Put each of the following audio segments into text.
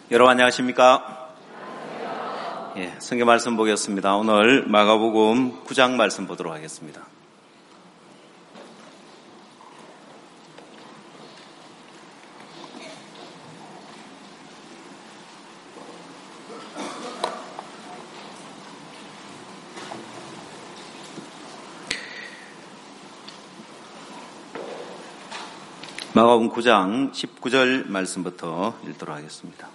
여러분 안녕하십니까? 예, 성경 말씀 보겠습니다. 오늘 마가복음 9장 말씀 보도록 하겠습니다. 마가복음 9장 19절 말씀부터 읽도록 하겠습니다.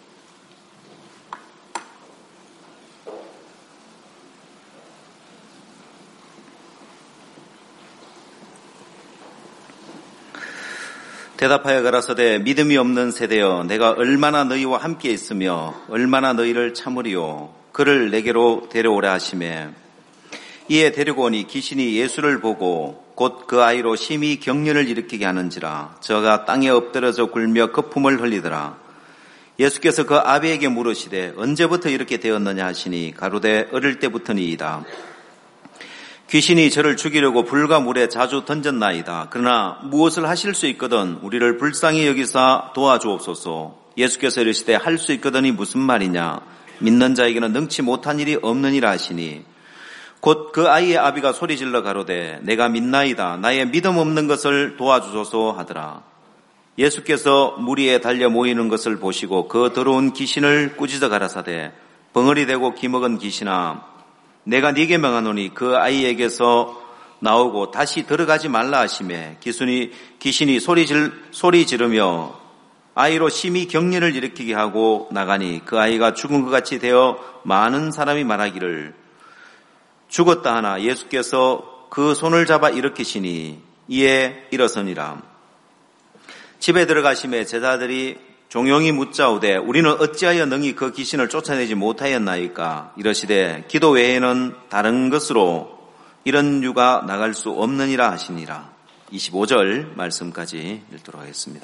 대답하여 가라사대 믿음이 없는 세대여 내가 얼마나 너희와 함께 있으며 얼마나 너희를 참으리요 그를 내게로 데려오라 하시매 이에 데리고 오니 귀신이 예수를 보고 곧 그 아이로 심히 경련을 일으키게 하는지라 저가 땅에 엎드려져 굴며 거품을 흘리더라. 예수께서 그 아비에게 물으시되 언제부터 이렇게 되었느냐 하시니 가로되 어릴 때부터니이다. 귀신이 저를 죽이려고 불과 물에 자주 던졌나이다. 그러나 무엇을 하실 수 있거든 우리를 불쌍히 여기사 도와주옵소서. 예수께서 이르시되 할 수 있거든이 무슨 말이냐. 믿는 자에게는 능치 못한 일이 없느니라 하시니 곧 그 아이의 아비가 소리질러 가로되 내가 믿나이다. 나의 믿음 없는 것을 도와주소서 하더라. 예수께서 물 위에 달려 모이는 것을 보시고 그 더러운 귀신을 꾸짖어 가라사대 벙어리 되고 기먹은 귀신아 내가 네게 명하노니 그 아이에게서 나오고 다시 들어가지 말라 하시매 귀신이 소리 지르며 아이로 심히 경련을 일으키게 하고 나가니 그 아이가 죽은 것 같이 되어 많은 사람이 말하기를 죽었다 하나 예수께서 그 손을 잡아 일으키시니 이에 일어서니라. 집에 들어가시매 제자들이 종용이 묻자오되 우리는 어찌하여 능히 그 귀신을 쫓아내지 못하였나이까. 이러시되 기도 외에는 다른 것으로 이런 유가 나갈 수 없느니라 하시니라. 25절 말씀까지 읽도록 하겠습니다.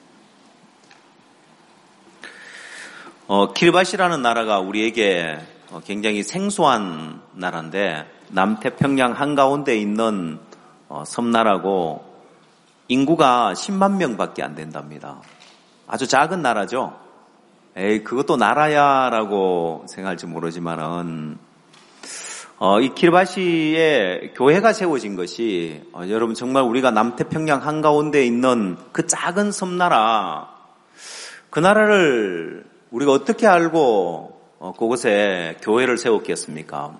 키르바시라는 나라가 우리에게 굉장히 생소한 나라인데 남태평양 한가운데 있는 섬나라고 인구가 10만 명밖에 안 된답니다. 아주 작은 나라죠. 그것도 나라야라고 생각할지 모르지만은 이 키르바시에 교회가 세워진 것이 여러분 정말 우리가 남태평양 한가운데 있는 그 작은 섬나라 그 나라를 우리가 어떻게 알고 그곳에 교회를 세웠겠습니까?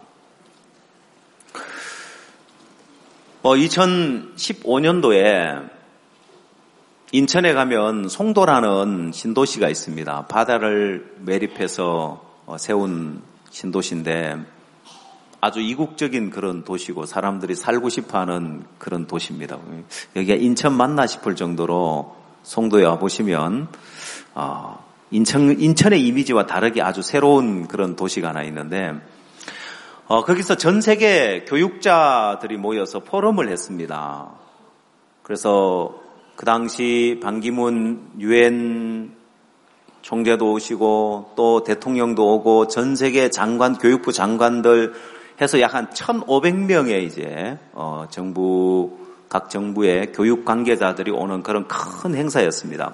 2015년도에 인천에 가면 송도라는 신도시가 있습니다. 바다를 매립해서 세운 신도시인데 아주 이국적인 그런 도시고 사람들이 살고 싶어하는 그런 도시입니다. 여기가 인천 맞나 싶을 정도로 송도에 와보시면 인천의 이미지와 다르게 아주 새로운 그런 도시가 하나 있는데 거기서 전 세계 교육자들이 모여서 포럼을 했습니다. 그래서 그 당시 반기문 유엔 총재도 오시고 또 대통령도 오고 전 세계 장관, 교육부 장관들 해서 약 한 1,500명의 이제 각 정부의 교육 관계자들이 오는 그런 큰 행사였습니다.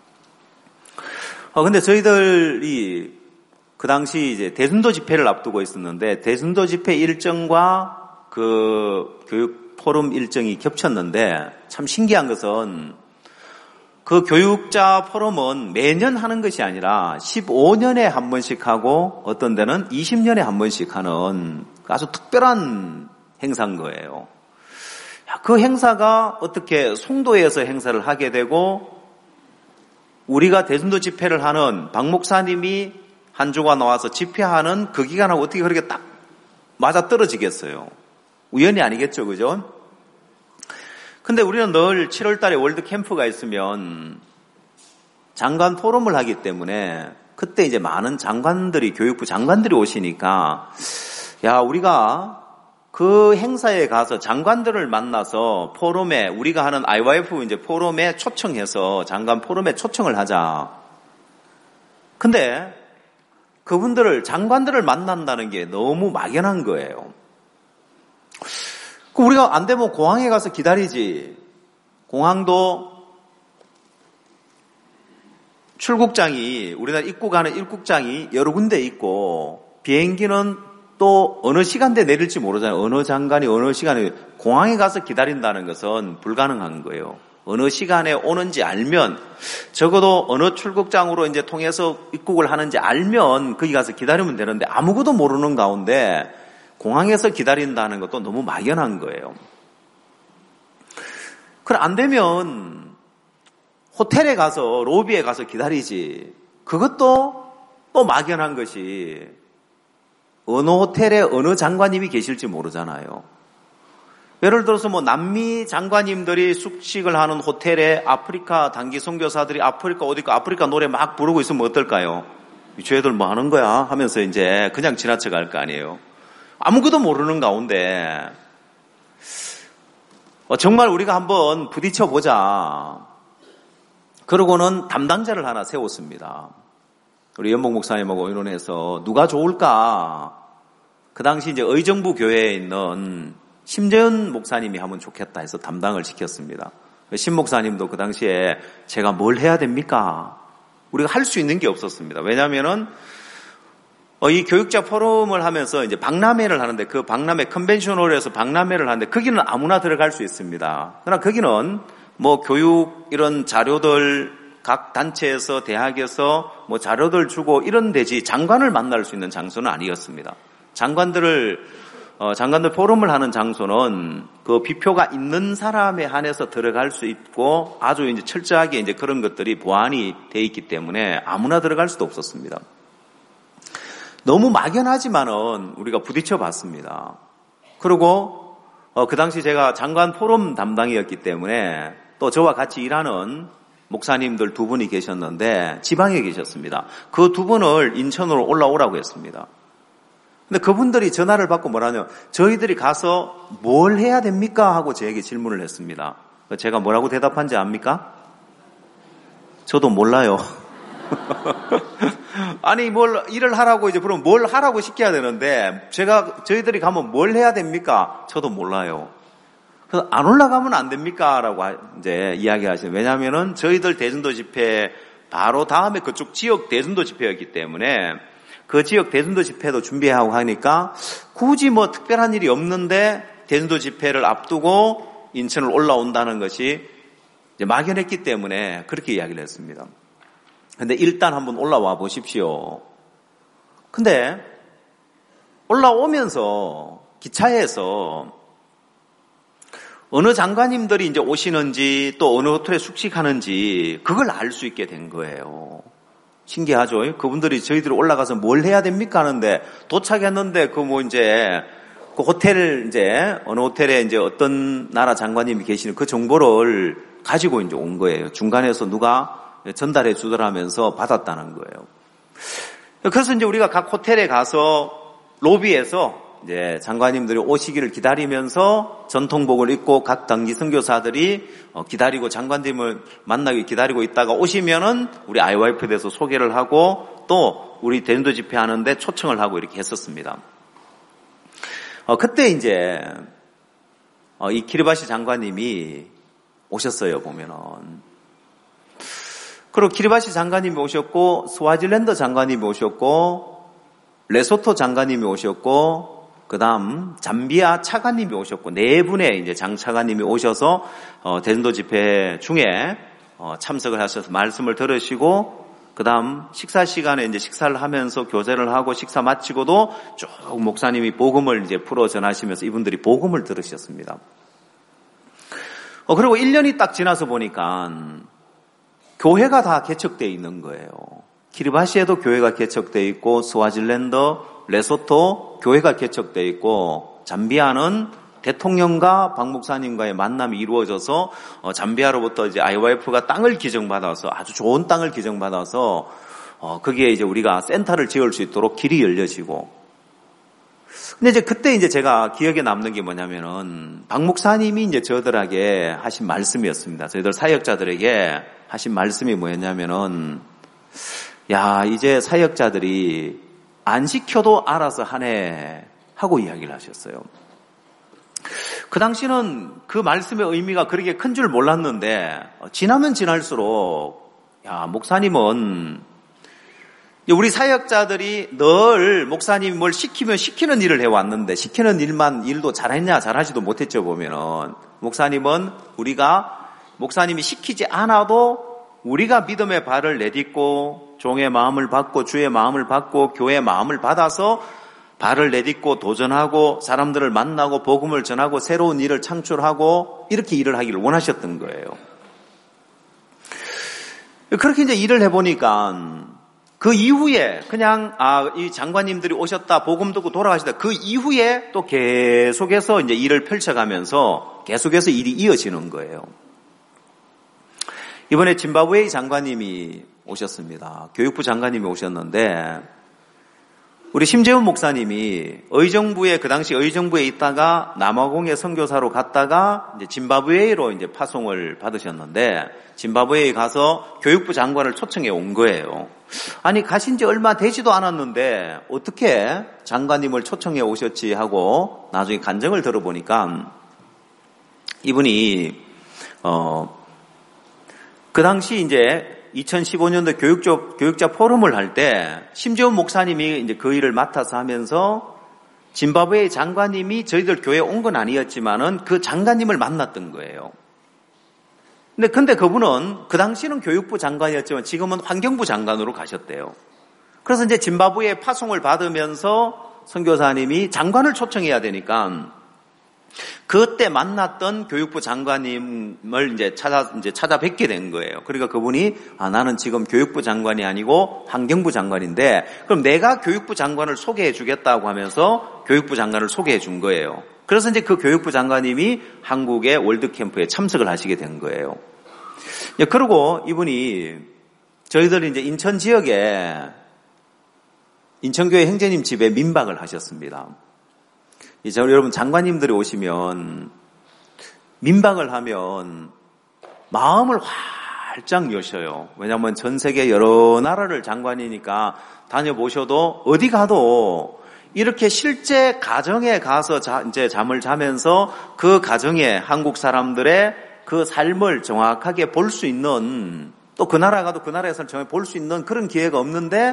근데 저희들이 그 당시 이제 대순도 집회를 앞두고 있었는데 대순도 집회 일정과 그 교육 포럼 일정이 겹쳤는데 참 신기한 것은 그 교육자 포럼은 매년 하는 것이 아니라 15년에 한 번씩 하고 어떤 데는 20년에 한 번씩 하는 아주 특별한 행사인 거예요. 그 행사가 어떻게 송도에서 행사를 하게 되고 우리가 대순도 집회를 하는 박 목사님이 한 주가 나와서 집회하는 그 기간하고 어떻게 그렇게 딱 맞아 떨어지겠어요. 우연이 아니겠죠, 그죠? 근데 우리는 늘 7월 달에 월드 캠프가 있으면 장관 포럼을 하기 때문에 그때 이제 많은 장관들이, 교육부 장관들이 오시니까 우리가 그 행사에 가서 장관들을 만나서 포럼에, 우리가 하는 IYF 이제 포럼에 초청해서 장관 포럼에 초청을 하자. 근데 그분들을, 장관들을 만난다는 게 너무 막연한 거예요. 우리가 안 되면 공항에 가서 기다리지. 공항도 출국장이 우리나라 입국하는 입국장이 여러 군데 있고 비행기는 또 어느 시간대에 내릴지 모르잖아요. 어느 장관이 어느 시간에 공항에 가서 기다린다는 것은 불가능한 거예요. 어느 시간에 오는지 알면 적어도 어느 출국장으로 이제 통해서 입국을 하는지 알면 거기 가서 기다리면 되는데 아무것도 모르는 가운데 공항에서 기다린다는 것도 너무 막연한 거예요. 그럼 안 되면 호텔에 가서 로비에 가서 기다리지. 그것도 또 막연한 것이 어느 호텔에 어느 장관님이 계실지 모르잖아요. 예를 들어서 뭐 남미 장관님들이 숙식을 하는 호텔에 아프리카 단기 선교사들이 아프리카 어디 가 아프리카 노래 막 부르고 있으면 어떨까요? 쟤들 뭐 하는 거야? 하면서 이제 그냥 지나쳐 갈 거 아니에요. 아무것도 모르는 가운데 정말 우리가 한번 부딪혀 보자. 그러고는 담당자를 하나 세웠습니다. 우리 연복 목사님하고 의논해서 누가 좋을까? 그 당시 이제 의정부 교회에 있는 심재현 목사님이 하면 좋겠다 해서 담당을 시켰습니다. 심 목사님도 그 당시에 제가 뭘 해야 됩니까? 우리가 할 수 있는 게 없었습니다. 왜냐하면은 이 교육자 포럼을 하면서 이제 박람회를 하는데 그 박람회 컨벤션홀에서 박람회를 하는데 거기는 아무나 들어갈 수 있습니다. 그러나 거기는 뭐 교육 이런 자료들 각 단체에서 대학에서 뭐 자료들 주고 이런 데지 장관을 만날 수 있는 장소는 아니었습니다. 장관들 포럼을 하는 장소는 그 비표가 있는 사람에 한해서 들어갈 수 있고 아주 이제 철저하게 이제 그런 것들이 보안이 돼 있기 때문에 아무나 들어갈 수도 없었습니다. 너무 막연하지만은 우리가 부딪혀 봤습니다. 그리고 그 당시 제가 장관 포럼 담당이었기 때문에 또 저와 같이 일하는 목사님들 두 분이 계셨는데 지방에 계셨습니다. 그 두 분을 인천으로 올라오라고 했습니다. 근데 그분들이 전화를 받고 뭐라냐면 저희들이 가서 뭘 해야 됩니까? 하고 저에게 질문을 했습니다. 제가 뭐라고 대답한지 압니까? 저도 몰라요. 아니 뭘 일을 하라고 이제 그럼 뭘 하라고 시켜야 되는데 저희들이 가면 뭘 해야 됩니까? 저도 몰라요. 그래서 안 올라가면 안 됩니까? 라고 이제 이야기하시죠. 왜냐하면은 저희들 대전도 집회 바로 다음에 그쪽 지역 대전도 집회였기 때문에 그 지역 대전도 집회도 준비하고 하니까 굳이 뭐 특별한 일이 없는데 대전도 집회를 앞두고 인천을 올라온다는 것이 이제 막연했기 때문에 그렇게 이야기를 했습니다. 근데 일단 한번 올라와 보십시오. 근데 올라오면서 기차에서 어느 장관님들이 이제 오시는지 또 어느 호텔에 숙식하는지 그걸 알 수 있게 된 거예요. 신기하죠? 그분들이 저희들이 올라가서 뭘 해야 됩니까? 하는데 도착했는데 그 호텔 이제 어느 호텔에 이제 어떤 나라 장관님이 계시는 그 정보를 가지고 이제 온 거예요. 중간에서 누가 전달해 주더라면서 받았다는 거예요. 그래서 이제 우리가 각 호텔에 가서 로비에서 이제 장관님들이 오시기를 기다리면서 전통복을 입고 각 단기 선교사들이 기다리고 장관님을 만나기 기다리고 있다가 오시면은 우리 IYF에 대해서 소개를 하고 또 우리 대전도 집회하는데 초청을 하고 이렇게 했었습니다. 그때 이제 이 키리바시 장관님이 오셨어요. 보면은. 그리고 키리바시 장관님이 오셨고 스와질랜드 장관님이 오셨고 레소토 장관님이 오셨고 그다음 잠비아 차관님이 오셨고 네 분의 이제 장차관님이 오셔서 대전도 집회 중에 참석을 하셔서 말씀을 들으시고 그다음 식사 시간에 이제 식사를 하면서 교제를 하고 식사 마치고도 쭉 목사님이 복음을 이제 풀어 전하시면서 이분들이 복음을 들으셨습니다. 그리고 1년이 딱 지나서 보니까 교회가 다 개척되어 있는 거예요. 키리바시에도 교회가 개척되어 있고 스와질랜드, 레소토 교회가 개척되어 있고 잠비아는 대통령과 박 목사님과의 만남이 이루어져서 잠비아로부터 이제 IYF가 땅을 기증받아서 아주 좋은 땅을 기증받아서 거기에 이제 우리가 센터를 지을 수 있도록 길이 열려지고 근데 이제 그때 이제 제가 기억에 남는 게 뭐냐면은 박 목사님이 이제 저들에게 하신 말씀이었습니다. 저희들 사역자들에게 하신 말씀이 뭐였냐면은 야 이제 사역자들이 안 시켜도 알아서 하네 하고 이야기를 하셨어요. 그 당시는 그 말씀의 의미가 그렇게 큰 줄 몰랐는데 지나면 지날수록 목사님은 우리 사역자들이 늘 목사님이 뭘 시키면 시키는 일을 해왔는데 시키는 일도 잘했냐 잘하지도 못했죠 보면은. 목사님은 목사님이 시키지 않아도 우리가 믿음의 발을 내딛고 종의 마음을 받고 주의 마음을 받고 교회의 마음을 받아서 발을 내딛고 도전하고 사람들을 만나고 복음을 전하고 새로운 일을 창출하고 이렇게 일을 하기를 원하셨던 거예요. 그렇게 이제 일을 해보니까 그 이후에 그냥 이 장관님들이 오셨다 복음 듣고 돌아가시다 그 이후에 또 계속해서 이제 일을 펼쳐가면서 계속해서 일이 이어지는 거예요. 이번에 짐바브웨이 장관님이 오셨습니다. 교육부 장관님이 오셨는데 우리 심재훈 목사님이 그 당시 의정부에 있다가 남아공에 선교사로 갔다가 이제 짐바브웨이로 이제 파송을 받으셨는데 짐바브웨이에 가서 교육부 장관을 초청해 온 거예요. 아니 가신 지 얼마 되지도 않았는데 어떻게 장관님을 초청해 오셨지 하고 나중에 간증을 들어보니까 이분이 그 당시 이제 2015년도 교육자 포럼을 할 때 심재훈 목사님이 이제 그 일을 맡아서 하면서 짐바브웨이 장관님이 저희들 교회에 온 건 아니었지만은 그 장관님을 만났던 거예요. 근데 그분은 그 당시는 교육부 장관이었지만 지금은 환경부 장관으로 가셨대요. 그래서 이제 짐바브웨이 파송을 받으면서 선교사님이 장관을 초청해야 되니까 그때 만났던 교육부 장관님을 이제 찾아뵙게 된 거예요. 그러니까 그분이 나는 지금 교육부 장관이 아니고 환경부 장관인데 그럼 내가 교육부 장관을 소개해 주겠다고 하면서 교육부 장관을 소개해 준 거예요. 그래서 이제 그 교육부 장관님이 한국의 월드캠프에 참석을 하시게 된 거예요. 그리고 이분이 저희들이 이제 인천 지역에 인천교회 형제님 집에 민박을 하셨습니다. 이제 여러분 장관님들이 오시면 민박을 하면 마음을 활짝 여셔요. 왜냐하면 전 세계 여러 나라를 장관이니까 다녀보셔도 어디 가도 이렇게 실제 가정에 가서 이제 잠을 자면서 그 가정에 한국 사람들의 그 삶을 정확하게 볼 수 있는 또 그 나라 가도 그 나라에서 정확히 볼 수 있는 그런 기회가 없는데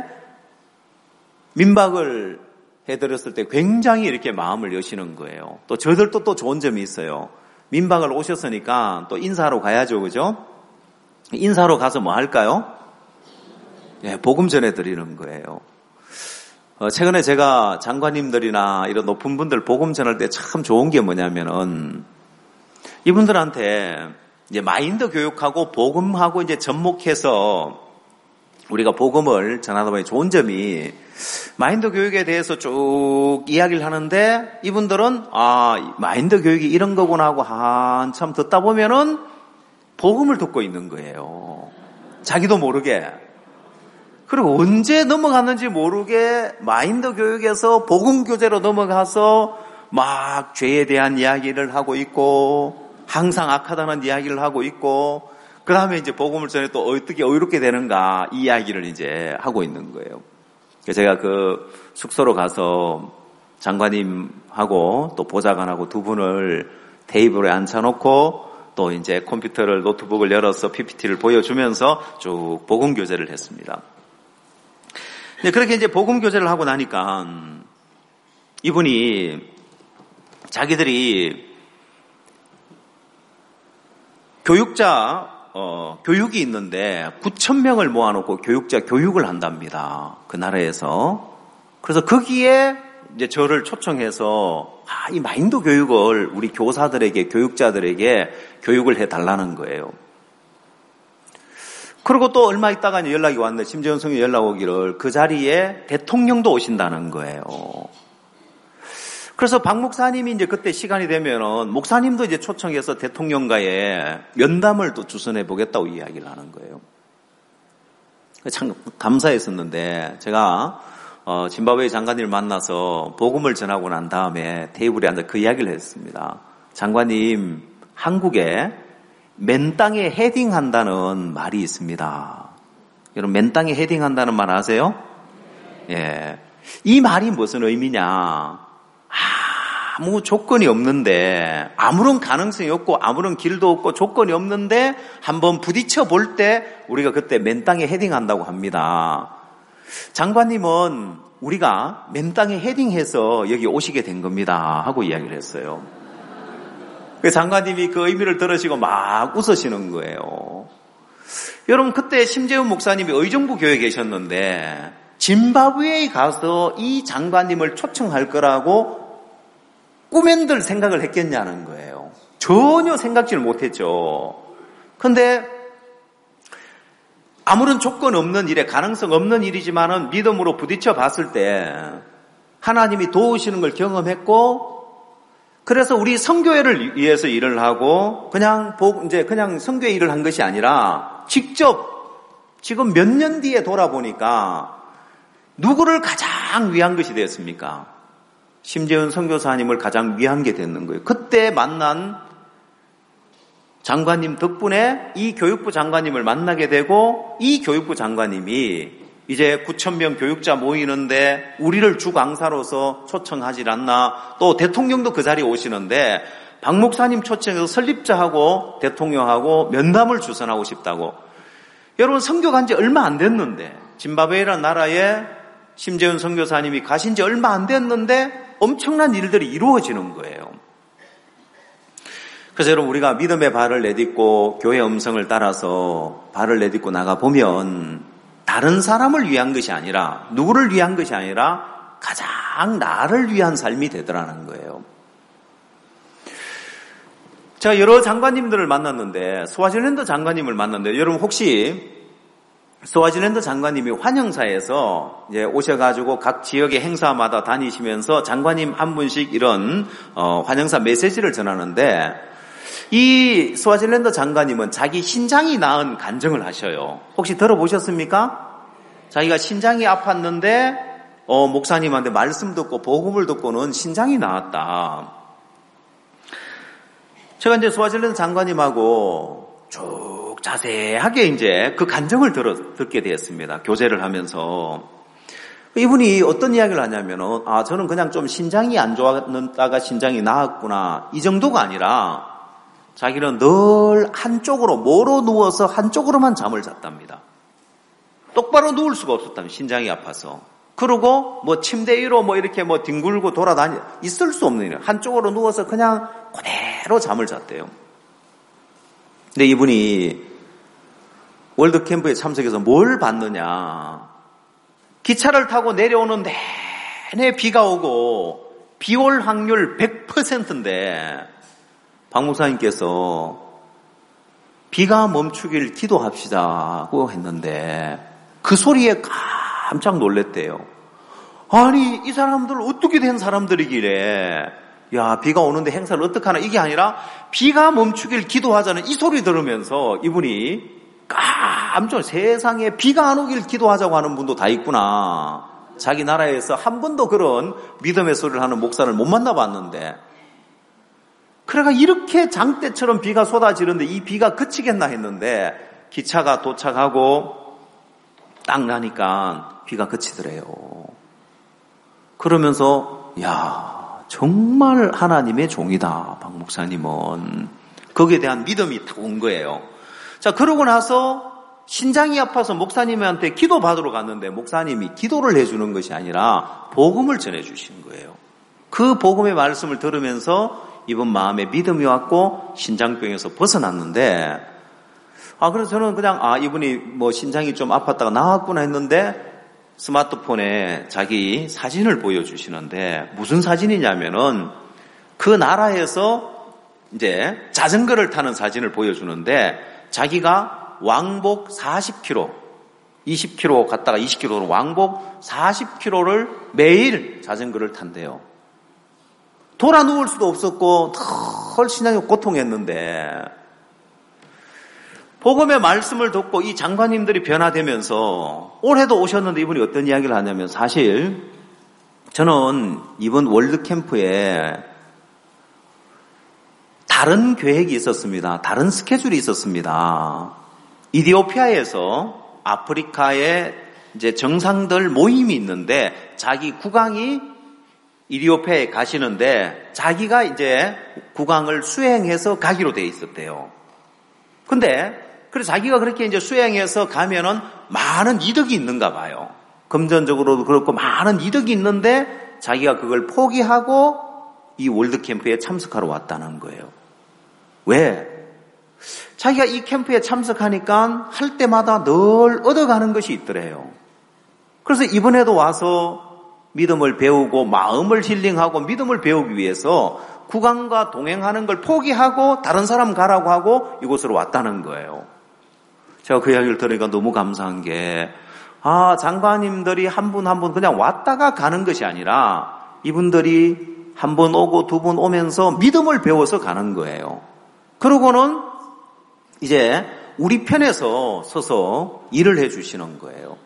민박을 해드렸을 때 굉장히 이렇게 마음을 여시는 거예요. 또 저들도 또 좋은 점이 있어요. 민박을 오셨으니까 또 인사하러 가야죠, 그죠? 인사하러 가서 뭐 할까요? 복음 전해드리는 거예요. 최근에 제가 장관님들이나 이런 높은 분들 복음 전할 때 참 좋은 게 뭐냐면은 이분들한테 이제 마인드 교육하고 복음하고 이제 접목해서 우리가 복음을 전하다 보니 좋은 점이 마인드 교육에 대해서 쭉 이야기를 하는데 이분들은 마인드 교육이 이런 거구나 하고 한참 듣다 보면은 복음을 듣고 있는 거예요. 자기도 모르게. 그리고 언제 넘어갔는지 모르게 마인드 교육에서 복음 교재로 넘어가서 막 죄에 대한 이야기를 하고 있고 항상 악하다는 이야기를 하고 있고 그 다음에 이제 복음을 전해 또 어떻게 의롭게 되는가 이 이야기를 이제 하고 있는 거예요. 제가 그 숙소로 가서 장관님하고 또 보좌관하고 두 분을 테이블에 앉혀놓고 또 이제 컴퓨터를 노트북을 열어서 PPT를 보여주면서 쭉 복음 교제를 했습니다. 근데 그렇게 이제 복음 교제를 하고 나니까 이분이 자기들이 교육이 있는데 9,000명을 모아놓고 교육자 교육을 한답니다. 그 나라에서. 그래서 거기에 이제 저를 초청해서 이 마인드 교육을 우리 교사들에게 교육자들에게 교육을 해달라는 거예요. 그리고 또 얼마 있다가 연락이 왔는데 심재훈 성이 연락 오기를 그 자리에 대통령도 오신다는 거예요. 그래서 박 목사님이 이제 그때 시간이 되면은 목사님도 이제 초청해서 대통령과의 면담을 또 주선해 보겠다고 이야기를 하는 거예요. 참 감사했었는데 제가 짐바브웨이 장관님을 만나서 복음을 전하고 난 다음에 테이블에 앉아 그 이야기를 했습니다. 장관님, 한국에 맨 땅에 헤딩한다는 말이 있습니다. 여러분 맨 땅에 헤딩한다는 말 아세요? 예. 이 말이 무슨 의미냐? 아무 조건이 없는데, 아무런 가능성이 없고 아무런 길도 없고 조건이 없는데 한번 부딪혀 볼 때 우리가 그때 맨 땅에 헤딩한다고 합니다. 장관님은 우리가 맨 땅에 헤딩해서 여기 오시게 된 겁니다 하고 이야기를 했어요. 그 장관님이 그 의미를 들으시고 막 웃으시는 거예요. 여러분, 그때 심재훈 목사님이 의정부 교회에 계셨는데 짐바브웨에 가서 이 장관님을 초청할 거라고 꿈엔들 생각을 했겠냐는 거예요. 전혀 생각지를 못했죠. 그런데 아무런 조건 없는 일에, 가능성 없는 일이지만은 믿음으로 부딪혀 봤을 때 하나님이 도우시는 걸 경험했고, 그래서 우리 선교회를 위해서 일을 하고 그냥 선교회 일을 한 것이 아니라 직접 지금 몇 년 뒤에 돌아보니까 누구를 가장 위한 것이 되었습니까? 심재훈 선교사님을 가장 위한 게 됐는 거예요. 그때 만난 장관님 덕분에 이 교육부 장관님을 만나게 되고, 이 교육부 장관님이 이제 9,000명 교육자 모이는데 우리를 주강사로서 초청하질 않나, 또 대통령도 그 자리에 오시는데 박 목사님 초청해서 설립자하고 대통령하고 면담을 주선하고 싶다고. 여러분, 선교 간 지 얼마 안 됐는데, 짐바브웨라는 나라에 심재훈 선교사님이 가신 지 얼마 안 됐는데 엄청난 일들이 이루어지는 거예요. 그래서 여러분, 우리가 믿음의 발을 내딛고 교회 음성을 따라서 발을 내딛고 나가보면 다른 사람을 위한 것이 아니라, 누구를 위한 것이 아니라 가장 나를 위한 삶이 되더라는 거예요. 제가 여러 장관님들을 만났는데, 스와질랜드 장관님을 만났는데, 여러분 혹시 스와질랜드 장관님이 환영사에서 이제 오셔가지고 각 지역의 행사마다 다니시면서 장관님 한 분씩 이런 환영사 메시지를 전하는데, 이 스와질랜드 장관님은 자기 신장이 나은 간증을 하셔요. 혹시 들어보셨습니까? 자기가 신장이 아팠는데 목사님한테 말씀 듣고 복음을 듣고는 신장이 나았다. 제가 이제 스와질랜드 장관님하고 쭉 자세하게 이제 그 간증을 듣게 되었습니다. 교제를 하면서. 이분이 어떤 이야기를 하냐면은, 저는 그냥 좀 신장이 안 좋았다가 신장이 나았구나, 이 정도가 아니라 자기는 늘 한쪽으로 모로 누워서 한쪽으로만 잠을 잤답니다. 똑바로 누울 수가 없었다면, 신장이 아파서. 그리고 침대 위로 이렇게 뒹굴고 돌아다니 있을 수 없는 일, 한쪽으로 누워서 그냥 그대로 잠을 잤대요. 근데 이분이 월드캠프에 참석해서 뭘 봤느냐, 기차를 타고 내려오는 내내 비가 오고 비 올 확률 100%인데 박 목사님께서 비가 멈추길 기도합시다고 했는데 그 소리에 깜짝 놀랐대요. 아니, 이 사람들 어떻게 된 사람들이길래 야, 비가 오는데 행사를 어떡하나, 이게 아니라 비가 멈추길 기도하자는 이 소리 들으면서 이분이 깜짝, 세상에 비가 안 오길 기도하자고 하는 분도 다 있구나. 자기 나라에서 한 번도 그런 믿음의 소리를 하는 목사를 못 만나봤는데, 그래가 이렇게 장대처럼 비가 쏟아지는데 이 비가 그치겠나 했는데 기차가 도착하고 딱 나니까 비가 그치더래요. 그러면서 야, 정말 하나님의 종이다, 박 목사님은. 거기에 대한 믿음이 딱 온 거예요. 자, 그러고 나서 신장이 아파서 목사님한테 기도 받으러 갔는데 목사님이 기도를 해주는 것이 아니라 복음을 전해주신 거예요. 그 복음의 말씀을 들으면서 이분 마음에 믿음이 왔고 신장병에서 벗어났는데, 그래서 저는 그냥 이분이 신장이 좀 아팠다가 나았구나 했는데 스마트폰에 자기 사진을 보여주시는데, 무슨 사진이냐면은 그 나라에서 이제 자전거를 타는 사진을 보여주는데, 자기가 왕복 40km, 20km 갔다가 20km로 왕복 40km를 매일 자전거를 탄대요. 돌아 누울 수도 없었고 신장이 고통했는데, 복음의 말씀을 듣고 이 장관님들이 변화되면서 올해도 오셨는데 이분이 어떤 이야기를 하냐면, 사실 저는 이번 월드캠프에 다른 계획이 있었습니다. 다른 스케줄이 있었습니다. 이디오피아에서 아프리카의 이제 정상들 모임이 있는데 자기 국왕이 이디오페에 가시는데 자기가 이제 국왕을 수행해서 가기로 돼 있었대요. 근데 그래서 자기가 그렇게 이제 수행해서 가면은 많은 이득이 있는가 봐요. 금전적으로도 그렇고 많은 이득이 있는데 자기가 그걸 포기하고 이 월드캠프에 참석하러 왔다는 거예요. 왜? 자기가 이 캠프에 참석하니까 할 때마다 늘 얻어가는 것이 있더래요. 그래서 이번에도 와서 믿음을 배우고 마음을 힐링하고 믿음을 배우기 위해서 국왕과 동행하는 걸 포기하고 다른 사람 가라고 하고 이곳으로 왔다는 거예요. 제가 그 이야기를 들으니까 너무 감사한 게 장관님들이 한 분 한 분 그냥 왔다가 가는 것이 아니라 이분들이 한 번 오고 두 번 오면서 믿음을 배워서 가는 거예요. 그러고는 이제 우리 편에서 서서 일을 해 주시는 거예요.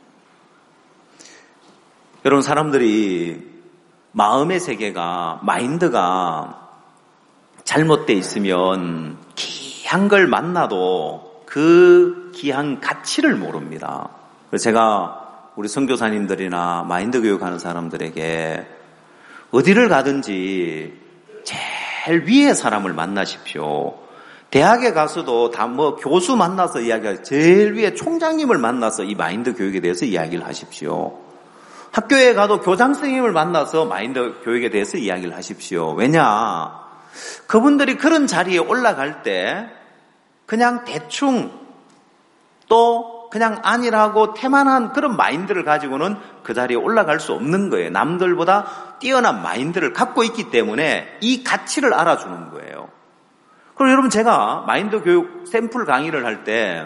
여러분, 사람들이 마음의 세계가, 마인드가 잘못되어 있으면 귀한 걸 만나도 그 귀한 가치를 모릅니다. 그래서 제가 우리 선교사님들이나 마인드 교육하는 사람들에게 어디를 가든지 제일 위의 사람을 만나십시오. 대학에 가서도 다 교수 만나서 이야기할 제일 위에 총장님을 만나서 이 마인드 교육에 대해서 이야기를 하십시오. 학교에 가도 교장 선생님을 만나서 마인드 교육에 대해서 이야기를 하십시오. 왜냐? 그분들이 그런 자리에 올라갈 때 그냥 대충 또 그냥 아니라고 태만한 그런 마인드를 가지고는 그 자리에 올라갈 수 없는 거예요. 남들보다 뛰어난 마인드를 갖고 있기 때문에 이 가치를 알아주는 거예요. 그리고 여러분, 제가 마인드 교육 샘플 강의를 할 때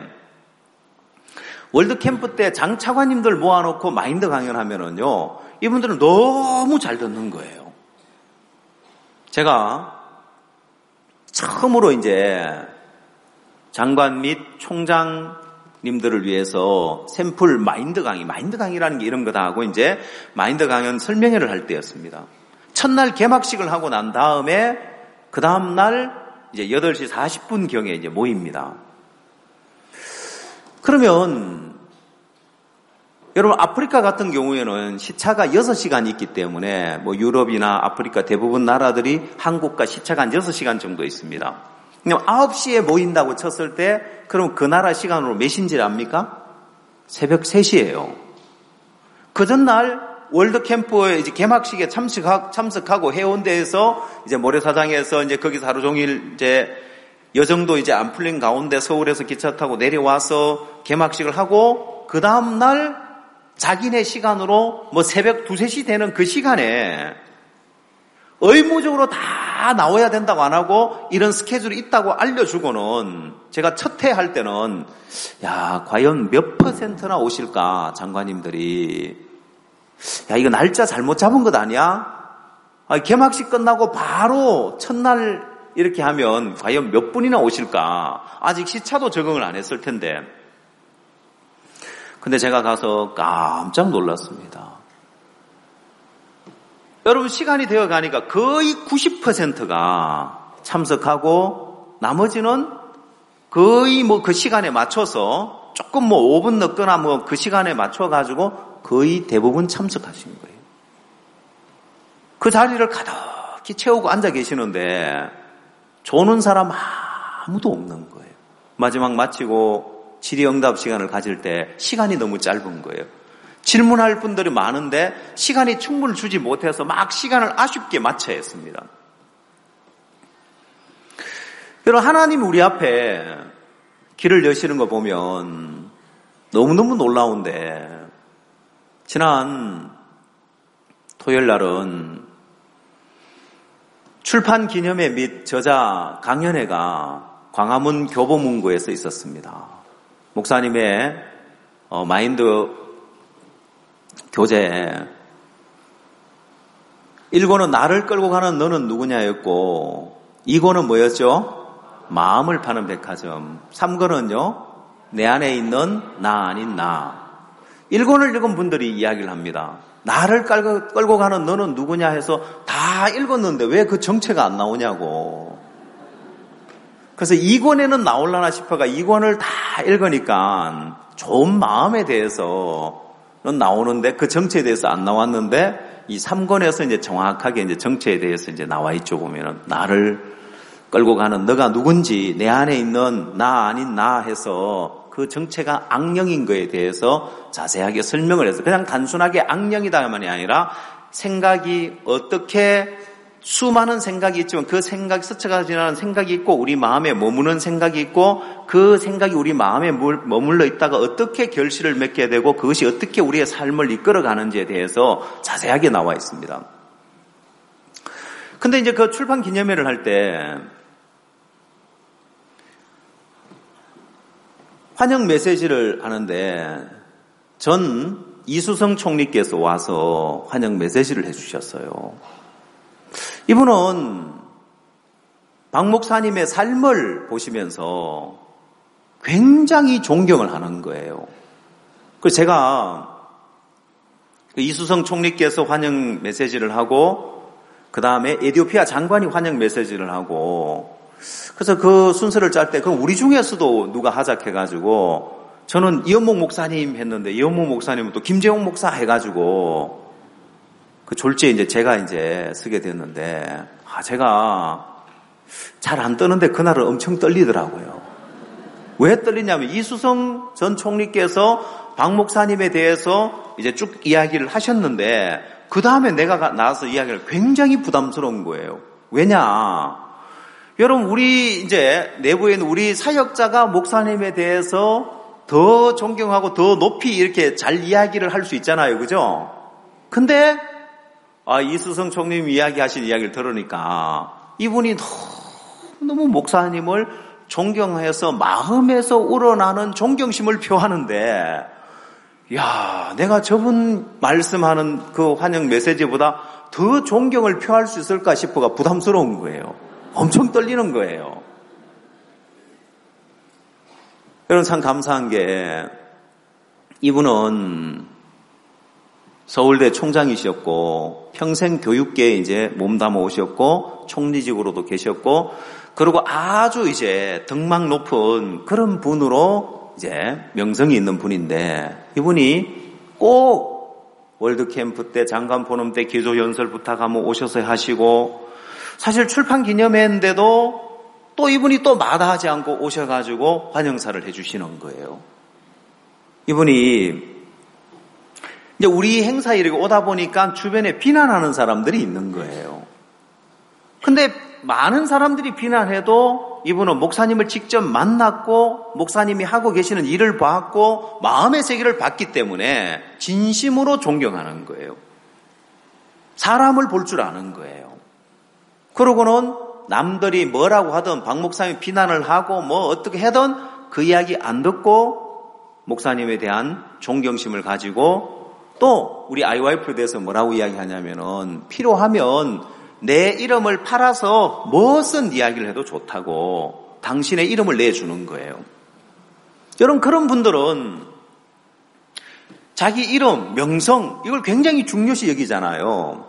월드캠프 때 장차관님들 모아놓고 마인드 강연을 하면은요, 이분들은 너무 잘 듣는 거예요. 제가 처음으로 이제 장관 및 총장님들을 위해서 샘플 마인드 강의라는 게 이런 거다 하고 이제 마인드 강연 설명회를 할 때였습니다. 첫날 개막식을 하고 난 다음에 그 다음날 이제 8시 40분경에 이제 모입니다. 그러면 여러분, 아프리카 같은 경우에는 시차가 6시간 있기 때문에 유럽이나 아프리카 대부분 나라들이 한국과 시차가 한 6시간 정도 있습니다. 그럼 9시에 모인다고 쳤을 때 그럼 그 나라 시간으로 몇 시인지 압니까? 새벽 3시예요. 그 전날 월드캠프에 이제 개막식에 참석하고 해운대에서 이제 모래사장에서 이제 거기서 하루 종일 이제 여정도 이제 안 풀린 가운데 서울에서 기차 타고 내려와서 개막식을 하고 그 다음 날 자기네 시간으로 새벽 2, 3시 되는 그 시간에 의무적으로 다 나와야 된다고 안 하고 이런 스케줄이 있다고 알려주고는 제가 첫 해 할 때는 과연 몇 %나 오실까 장관님들이 이거 날짜 잘못 잡은 것 아니야? 개막식 끝나고 바로 첫날 이렇게 하면 과연 몇 분이나 오실까? 아직 시차도 적응을 안 했을 텐데. 근데 제가 가서 깜짝 놀랐습니다. 여러분, 시간이 되어 가니까 거의 90%가 참석하고 나머지는 거의 그 시간에 맞춰서 조금 5분 늦거나 그 시간에 맞춰가지고 거의 대부분 참석하신 거예요. 그 자리를 가득히 채우고 앉아 계시는데 조는 사람 아무도 없는 거예요. 마지막 마치고 질의응답 시간을 가질 때 시간이 너무 짧은 거예요. 질문할 분들이 많은데 시간이 충분히 주지 못해서 막 시간을 아쉽게 마쳐야 했습니다. 여러분, 하나님이 우리 앞에 길을 여시는 거 보면 너무너무 놀라운데 지난 토요일 날은 출판 기념회 및 저자 강연회가 광화문 교보문고에서 있었습니다. 목사님의 마인드 교재 1권은 나를 끌고 가는 너는 누구냐였고 2권은 뭐였죠? 마음을 파는 백화점. 3권은요, 내 안에 있는 나 아닌 나. 1권을 읽은 분들이 이야기를 합니다. 나를 끌고 가는 너는 누구냐 해서 다 읽었는데 왜 그 정체가 안 나오냐고. 그래서 2권에는 나올라나 싶어가 2권을 다 읽으니까 좋은 마음에 대해서는 나오는데 그 정체에 대해서 안 나왔는데 이 3권에서 이제 정확하게 이제 정체에 대해서 이제 나와 있죠. 보면은 나를 끌고 가는 너가 누군지, 내 안에 있는 나 아닌 나 해서 그 정체가 악령인 거에 대해서 자세하게 설명을 해서 그냥 단순하게 악령이다만이 아니라 생각이 어떻게 수많은 생각이 있지만 그 생각이 스쳐가 지나는 생각이 있고 우리 마음에 머무는 생각이 있고 그 생각이 우리 마음에 머물러 있다가 어떻게 결실을 맺게 되고 그것이 어떻게 우리의 삶을 이끌어가는지에 대해서 자세하게 나와 있습니다. 근데 이제 그 출판 기념회를 할 때 환영 메시지를 하는데 전 이수성 총리께서 와서 환영 메시지를 해주셨어요. 이분은 박 목사님의 삶을 보시면서 굉장히 존경을 하는 거예요. 그래서 제가 이수성 총리께서 환영 메시지를 하고 그 다음에 에티오피아 장관이 환영 메시지를 하고 그래서 그 순서를 짤 때 그럼 우리 중에서도 누가 하작해가지고 저는 이현목 목사님 했는데 이현목 목사님은 또 김재용 목사 해가지고 그 졸지에 이제 제가 이제 쓰게 됐는데 제가 잘 안 떠는데 그날은 엄청 떨리더라고요. 왜 떨리냐면 이수성 전 총리께서 박 목사님에 대해서 이제 쭉 이야기를 하셨는데 그 다음에 내가 나와서 이야기를 굉장히 부담스러운 거예요. 왜냐? 여러분 우리 이제 내부에 있는 우리 사역자가 목사님에 대해서 더 존경하고 더 높이 이렇게 잘 이야기를 할 수 있잖아요. 그죠? 근데 이수성 총님 이야기하신 이야기를 들으니까 이분이 너무 목사님을 존경해서 마음에서 우러나는 존경심을 표하는데 내가 저분 말씀하는 그 환영 메시지보다 더 존경을 표할 수 있을까 싶어가 부담스러운 거예요. 엄청 떨리는 거예요. 여러분 참 감사한 게 이분은 서울대 총장이셨고 평생 교육계에 이제 몸담아 오셨고 총리직으로도 계셨고 그리고 아주 이제 덕망 높은 그런 분으로 이제 명성이 있는 분인데 이분이 꼭 월드캠프 때 장관 포럼 때 기도 연설 부탁하면 오셔서 하시고 사실 출판 기념회인데도 또 이분이 또 마다하지 않고 오셔가지고 환영사를 해주시는 거예요. 이분이 이제 우리 행사에 이렇게 오다 보니까 주변에 비난하는 사람들이 있는 거예요. 근데 많은 사람들이 비난해도 이분은 목사님을 직접 만났고 목사님이 하고 계시는 일을 봤고 마음의 세계를 봤기 때문에 진심으로 존경하는 거예요. 사람을 볼 줄 아는 거예요. 그러고는 남들이 뭐라고 하든 박 목사님 비난을 하고 뭐 어떻게 하든 그 이야기 안 듣고 목사님에 대한 존경심을 가지고 또 우리 아이와이프에 대해서 뭐라고 이야기하냐면은 필요하면 내 이름을 팔아서 무슨 이야기를 해도 좋다고 당신의 이름을 내주는 거예요. 여러분 그런 분들은 자기 이름, 명성 이걸 굉장히 중요시 여기잖아요.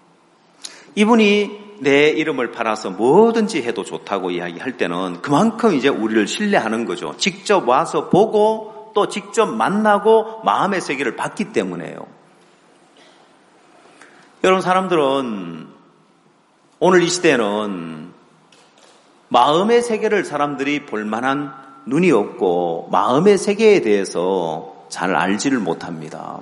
이분이 내 이름을 팔아서 뭐든지 해도 좋다고 이야기할 때는 그만큼 이제 우리를 신뢰하는 거죠. 직접 와서 보고 또 직접 만나고 마음의 세계를 봤기 때문에요. 여러분 사람들은 오늘 이 시대에는 마음의 세계를 사람들이 볼 만한 눈이 없고 마음의 세계에 대해서 잘 알지를 못합니다.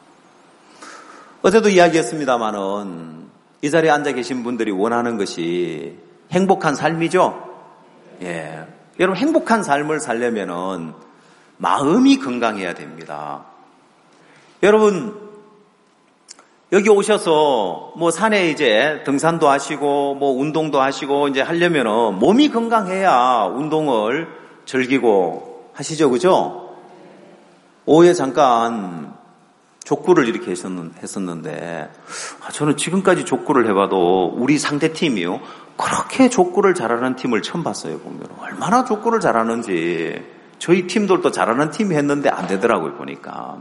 어제도 이야기했습니다마는 이 자리에 앉아 계신 분들이 원하는 것이 행복한 삶이죠. 여러분 행복한 삶을 살려면은 마음이 건강해야 됩니다. 여러분 여기 오셔서 뭐 산에 이제 등산도 하시고 뭐 운동도 하시고 이제 하려면은 몸이 건강해야 운동을 즐기고 하시죠, 그죠? 오후에 잠깐 족구를 이렇게 했었는데 저는 지금까지 족구를 해봐도 우리 상대팀이요 그렇게 족구를 잘하는 팀을 처음 봤어요. 보면 얼마나 족구를 잘하는지 저희 팀들도 잘하는 팀이 했는데 안 되더라고요. 보니까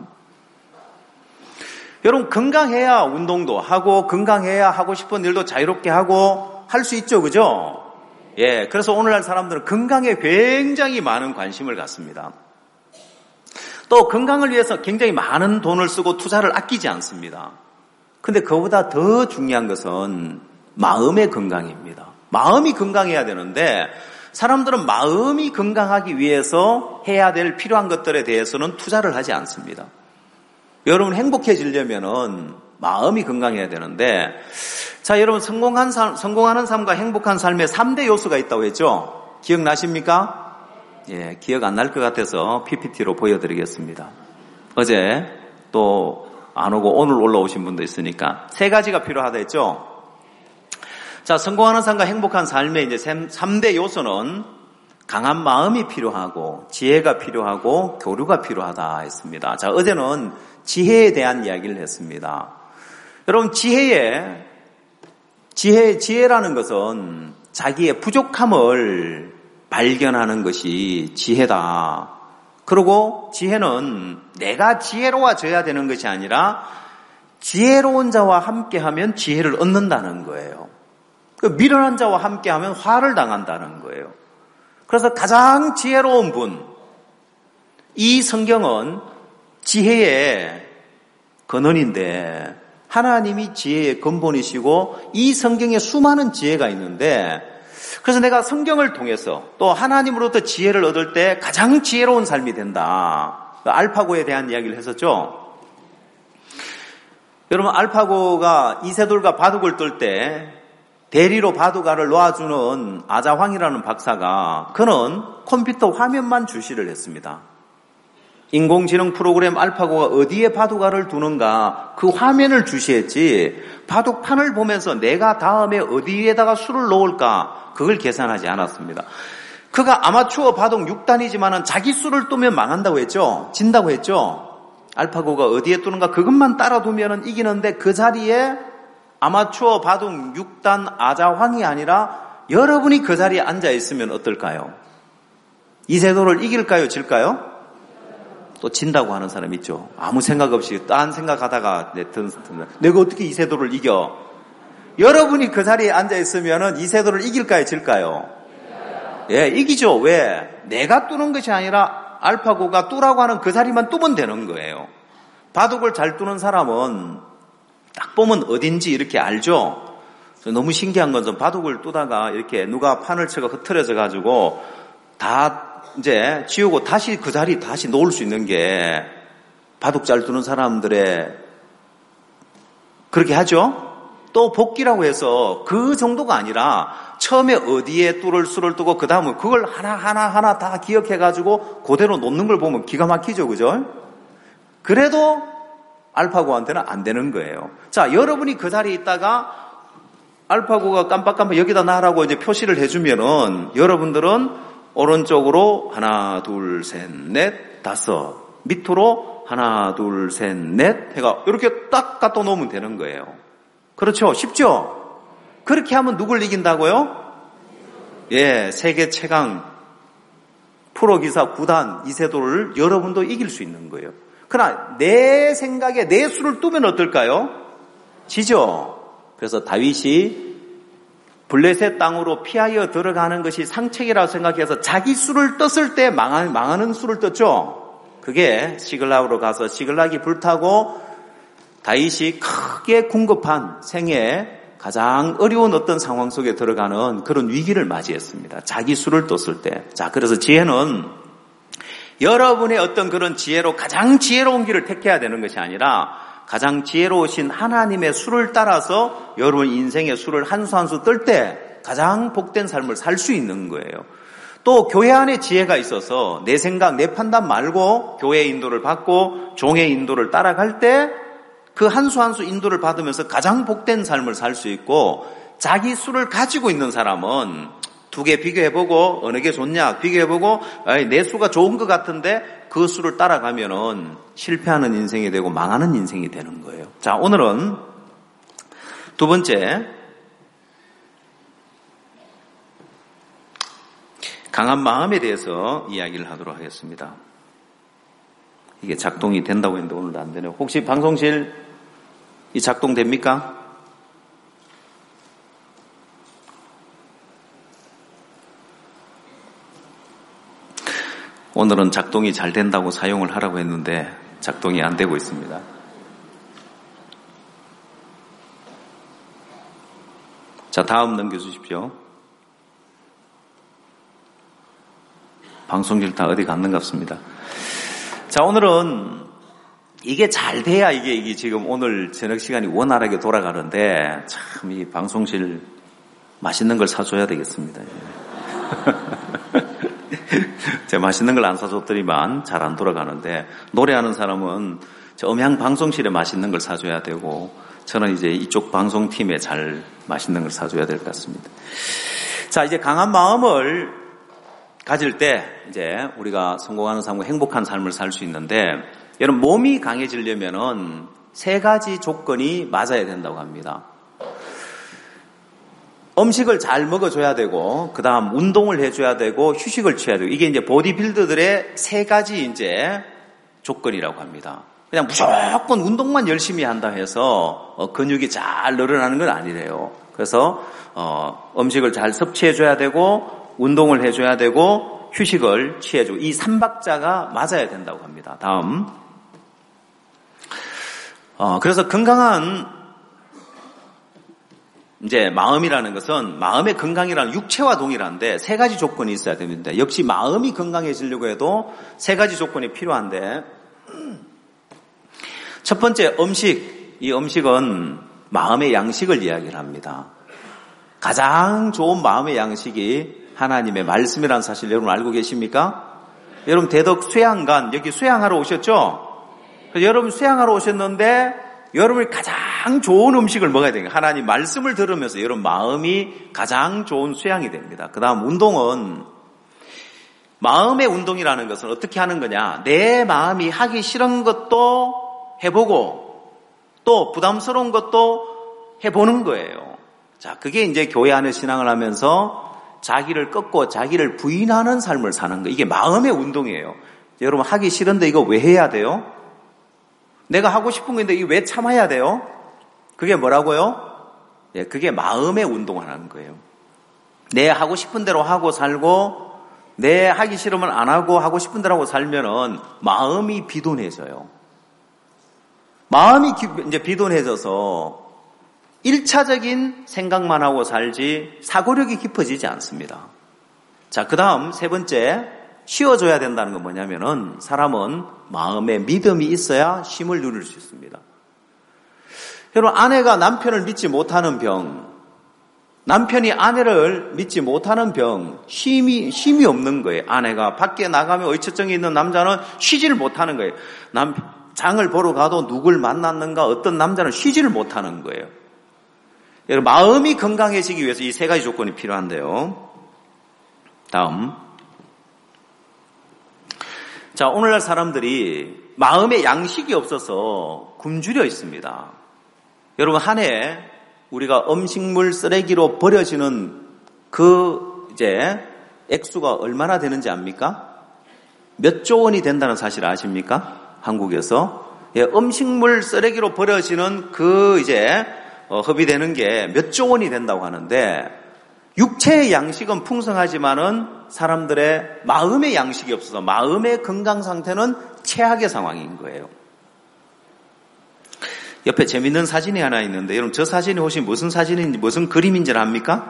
여러분 건강해야 운동도 하고 건강해야 하고 싶은 일도 자유롭게 하고 할 수 있죠, 그죠? 그래서 오늘날 사람들은 건강에 굉장히 많은 관심을 갖습니다. 또 건강을 위해서 굉장히 많은 돈을 쓰고 투자를 아끼지 않습니다. 근데 그보다 더 중요한 것은 마음의 건강입니다. 마음이 건강해야 되는데 사람들은 마음이 건강하기 위해서 해야 될 필요한 것들에 대해서는 투자를 하지 않습니다. 여러분 행복해지려면은 마음이 건강해야 되는데, 자, 여러분 성공하는 삶과 행복한 삶에 3대 요소가 있다고 했죠? 기억나십니까? 예, 기억 안 날 것 같아서 PPT로 보여드리겠습니다. 어제 또 안 오고 오늘 올라오신 분도 있으니까 3가지가 필요하다 했죠? 자, 성공하는 삶과 행복한 삶의 이제 3대 요소는 강한 마음이 필요하고 지혜가 필요하고 교류가 필요하다 했습니다. 자, 어제는 지혜에 대한 이야기를 했습니다. 여러분, 지혜라는 것은 자기의 부족함을 발견하는 것이 지혜다. 그리고 지혜는 내가 지혜로워져야 되는 것이 아니라 지혜로운 자와 함께하면 지혜를 얻는다는 거예요. 미련한 자와 함께하면 화를 당한다는 거예요. 그래서 가장 지혜로운 분, 이 성경은 지혜의 근원인데 하나님이 지혜의 근본이시고 이 성경에 수많은 지혜가 있는데, 그래서 내가 성경을 통해서 또 하나님으로부터 지혜를 얻을 때 가장 지혜로운 삶이 된다. 알파고에 대한 이야기를 했었죠. 여러분, 알파고가 이세돌과 바둑을 뜰 때 대리로 바둑알을 놓아주는 아자황이라는 박사가, 그는 컴퓨터 화면만 주시를 했습니다. 인공지능 프로그램 알파고가 어디에 바둑알을 두는가 그 화면을 주시했지 바둑판을 보면서 내가 다음에 어디에다가 수를 놓을까 그걸 계산하지 않았습니다. 그가 아마추어 바둑 6단이지만은 자기 수를 뜨면 망한다고 했죠. 진다고 했죠. 알파고가 어디에 두는가 그것만 따라두면은 이기는데 그 자리에 아마추어 바둑 6단 아자황이 아니라 여러분이 그 자리에 앉아 있으면 어떨까요? 이세돌을 이길까요? 질까요? 또 진다고 하는 사람 있죠. 아무 생각 없이 딴 생각하다가 내가 어떻게 이세돌을 이겨? 여러분이 그 자리에 앉아 있으면은 이세돌을 이길까요? 질까요? 예, 이기죠. 왜? 내가 뚜는 것이 아니라 알파고가 뚜라고 하는 그 자리만 뚜면 되는 거예요. 바둑을 잘 뚜는 사람은 딱 보면 어딘지 이렇게 알죠. 너무 신기한 건 좀 바둑을 뚜다가 이렇게 누가 판을 쳐가 흐트러져 가지고 다 이제 지우고 다시 그 자리 다시 놓을 수 있는 게 바둑 잘 두는 사람들의 그렇게 하죠. 또 복기라고 해서 그 정도가 아니라 처음에 어디에 뚫을 수를 뜨고 그 다음은 그걸 하나 다 기억해가지고 그대로 놓는 걸 보면 기가 막히죠, 그죠? 그래도 알파고한테는 안 되는 거예요. 자, 여러분이 그 자리에 있다가 알파고가 깜빡깜빡 여기다 놔라고 이제 표시를 해주면은 여러분들은 오른쪽으로 하나, 둘, 셋, 넷, 다섯. 밑으로 하나, 둘, 셋, 넷 해가 이렇게 딱 갖다 놓으면 되는 거예요. 그렇죠? 쉽죠? 그렇게 하면 누굴 이긴다고요? 예, 세계 최강 프로기사 9단 이세돌을 여러분도 이길 수 있는 거예요. 그러나 내 생각에 내 수를 뜨면 어떨까요? 지죠? 그래서 다윗이 블레셋 땅으로 피하여 들어가는 것이 상책이라고 생각해서 자기 수를 떴을 때 망하는 수를 떴죠. 그게 시글락으로 가서 시글락이 불타고 다윗이 크게 궁급한 생애 가장 어려운 어떤 상황 속에 들어가는 그런 위기를 맞이했습니다. 자기 수를 떴을 때. 자, 그래서 지혜는 여러분의 어떤 그런 지혜로 가장 지혜로운 길을 택해야 되는 것이 아니라 가장 지혜로우신 하나님의 수를 따라서 여러분 인생의 수를 한 수 한 수 뜰 때 가장 복된 삶을 살 수 있는 거예요. 또 교회 안에 지혜가 있어서 내 생각, 내 판단 말고 교회의 인도를 받고 종의 인도를 따라갈 때 그 한 수 한 수 인도를 받으면서 가장 복된 삶을 살 수 있고, 자기 수를 가지고 있는 사람은 두 개 비교해보고 어느 게 좋냐 비교해보고 내 수가 좋은 것 같은데 그 수를 따라가면은 실패하는 인생이 되고 망하는 인생이 되는 거예요. 자, 오늘은 두 번째, 강한 마음에 대해서 이야기를 하도록 하겠습니다. 이게 작동이 된다고 했는데 오늘도 안 되네요. 혹시 방송실 이 작동됩니까? 오늘은 작동이 잘 된다고 사용을 하라고 했는데 작동이 안 되고 있습니다. 자, 다음 넘겨주십시오. 방송질 다 어디 갔는 것 같습니다. 자, 오늘은 이게 잘 돼야 이게 지금 오늘 저녁 시간이 원활하게 돌아가는데 참 이 방송실 맛있는 걸 사줘야 되겠습니다. 제가 맛있는 걸 안 사줬더니만 잘 안 돌아가는데 노래하는 사람은 저 음향 방송실에 맛있는 걸 사줘야 되고 저는 이제 이쪽 방송팀에 잘 맛있는 걸 사줘야 될 것 같습니다. 자, 이제 강한 마음을 가질 때 이제 우리가 성공하는 삶과 행복한 삶을 살 수 있는데 여러분 몸이 강해지려면은 3가지 조건이 맞아야 된다고 합니다. 음식을 잘 먹어줘야 되고, 그 다음 운동을 해줘야 되고, 휴식을 취해야 되고, 이게 이제 보디빌더들의 3가지 이제 조건이라고 합니다. 그냥 무조건 운동만 열심히 한다 해서 근육이 잘 늘어나는 건 아니래요. 그래서 음식을 잘 섭취해줘야 되고, 운동을 해줘야 되고, 휴식을 취해주고, 이 3박자가 맞아야 된다고 합니다. 다음. 그래서 건강한 이제 마음이라는 것은 마음의 건강이라는 육체와 동일한데 3가지 조건이 있어야 됩니다. 역시 마음이 건강해지려고 해도 3가지 조건이 필요한데 첫 번째 음식, 이 음식은 마음의 양식을 이야기를 합니다. 가장 좋은 마음의 양식이 하나님의 말씀이라는 사실 여러분 알고 계십니까? 여러분 대덕 수양관 여기 수양하러 오셨죠? 여러분 수양하러 오셨는데 여러분이 가장 좋은 음식을 먹어야 됩니다. 하나님 말씀을 들으면서 여러분 마음이 가장 좋은 수양이 됩니다. 그 다음 운동은 마음의 운동이라는 것은 어떻게 하는 거냐? 내 마음이 하기 싫은 것도 해보고 또 부담스러운 것도 해보는 거예요. 자, 그게 이제 교회 안에 신앙을 하면서 자기를 꺾고 자기를 부인하는 삶을 사는 거. 이게 마음의 운동이에요. 여러분 하기 싫은데 이거 왜 해야 돼요? 내가 하고 싶은 건데 이거 왜 참아야 돼요? 그게 뭐라고요? 예, 그게 마음의 운동을 하는 거예요. 내 하고 싶은 대로 하고 살고 내 하기 싫으면 안 하고 싶은 대로 하고 살면은 마음이 비둔해져요. 마음이 이제 비둔해져서 1차적인 생각만 하고 살지 사고력이 깊어지지 않습니다. 자, 그 다음 3번째 쉬어줘야 된다는 건 뭐냐면은 사람은 마음에 믿음이 있어야 쉼을 누릴 수 있습니다. 여러분 아내가 남편을 믿지 못하는 병, 남편이 아내를 믿지 못하는 병, 쉼이 없는 거예요. 아내가 밖에 나가면 의처증이 있는 남자는 쉬지를 못하는 거예요. 장을 보러 가도 누굴 만났는가 어떤 남자는 쉬지를 못하는 거예요. 여러분 마음이 건강해지기 위해서 이 3가지 조건이 필요한데요. 다음. 자, 오늘날 사람들이 마음의 양식이 없어서 굶주려 있습니다. 여러분 한 해 우리가 음식물 쓰레기로 버려지는 그 이제 액수가 얼마나 되는지 압니까? 몇 조 원이 된다는 사실 아십니까? 한국에서 음식물 쓰레기로 버려지는 그 이제 허비되는 게 몇 조 원이 된다고 하는데 육체의 양식은 풍성하지만은 사람들의 마음의 양식이 없어서 마음의 건강 상태는 최악의 상황인 거예요. 옆에 재밌는 사진이 하나 있는데 여러분 저 사진이 혹시 무슨 사진인지 무슨 그림인지 압니까?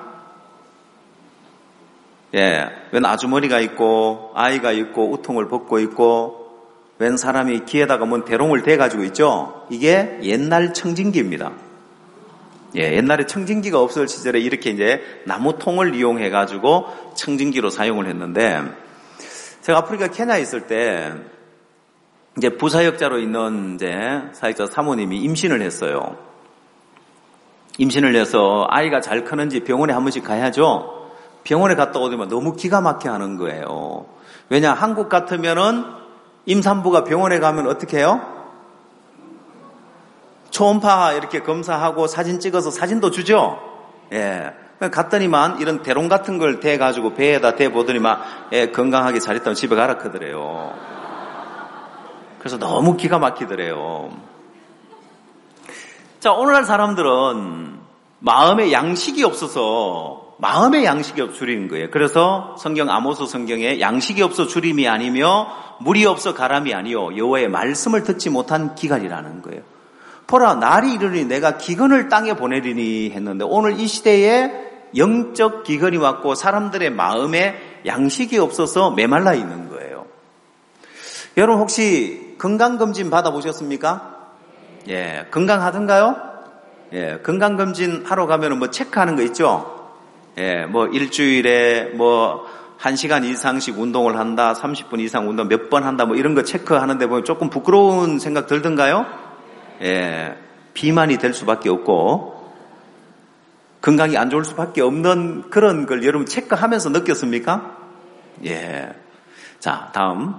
예, 웬 아주머니가 있고 아이가 있고 우통을 벗고 있고 웬 사람이 귀에다가 뭔 대롱을 대가지고 있죠? 이게 옛날 청진기입니다. 예, 옛날에 청진기가 없을 시절에 이렇게 이제 나무통을 이용해가지고 청진기로 사용을 했는데, 제가 아프리카 케냐에 있을 때, 이제 부사역자로 있는 이제 사역자 사모님이 임신을 했어요. 임신을 해서 아이가 잘 크는지 병원에 한 번씩 가야죠. 병원에 갔다 오더니 너무 기가 막혀 하는 거예요. 왜냐, 한국 같으면은 임산부가 병원에 가면 어떻게 해요? 초음파 이렇게 검사하고 사진 찍어서 사진도 주죠. 예. 갔더니만 이런 대롱 같은 걸 대가지고 배에다 대보더니만 예, 건강하게 잘 있다면 집에 가라 그러더래요. 그래서 너무 기가 막히더래요. 자, 오늘날 사람들은 마음의 양식이 없어서 마음의 양식이 없어 줄이는 거예요. 그래서 성경 아모스 성경에 양식이 없어 줄임이 아니며 물이 없어 가람이 아니요 여호와의 말씀을 듣지 못한 기갈이라는 거예요. 보라, 날이 이르니 내가 기근을 땅에 보내리니 했는데 오늘 이 시대에 영적 기근이 왔고 사람들의 마음에 양식이 없어서 메말라 있는 거예요. 여러분 혹시 건강검진 받아보셨습니까? 예, 건강하던가요? 예, 건강검진 하러 가면 뭐 체크하는 거 있죠? 예, 뭐 일주일에 뭐 1시간 이상씩 운동을 한다, 30분 이상 운동 몇 번 한다, 뭐 이런 거 체크하는데 보면 조금 부끄러운 생각 들던가요? 예, 비만이 될 수밖에 없고, 건강이 안 좋을 수밖에 없는 그런 걸 여러분 체크하면서 느꼈습니까? 예. 자, 다음.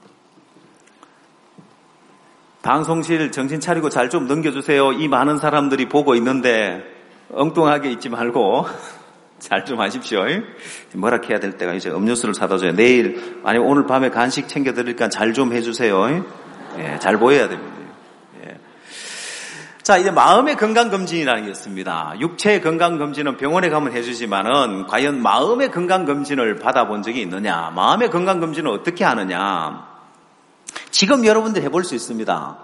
방송실 정신 차리고 잘 좀 넘겨주세요. 이 많은 사람들이 보고 있는데 엉뚱하게 있지 말고 잘 좀 하십시오. 뭐라 해야 될 때가 이제 음료수를 사다 줘요. 내일 아니면 오늘 밤에 간식 챙겨드리니까 잘 좀 해주세요. 예, 잘 보여야 됩니다. 예. 자, 이제 마음의 건강검진이라는 게 있습니다. 육체의 건강검진은 병원에 가면 해주지만은 과연 마음의 건강검진을 받아본 적이 있느냐? 마음의 건강검진은 어떻게 하느냐? 지금 여러분들 해볼 수 있습니다.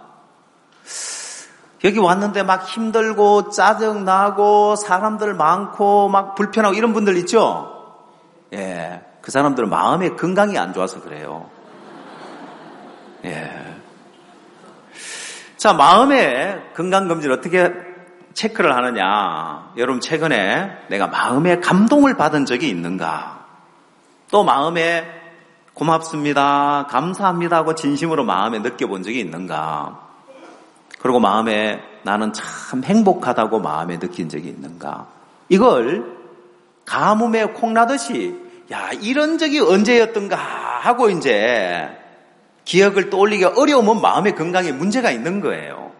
여기 왔는데 막 힘들고 짜증나고 사람들 많고 막 불편하고 이런 분들 있죠? 예, 그 사람들은 마음의 건강이 안 좋아서 그래요. 예. 자, 마음의 건강검진 어떻게 체크를 하느냐? 여러분 최근에 내가 마음의 감동을 받은 적이 있는가? 또 마음에 고맙습니다, 감사합니다 하고 진심으로 마음에 느껴본 적이 있는가? 그리고 마음에 나는 참 행복하다고 마음에 느낀 적이 있는가? 이걸 가뭄에 콩나듯이 야, 이런 적이 언제였던가 하고 이제 기억을 떠올리기가 어려우면 마음의 건강에 문제가 있는 거예요.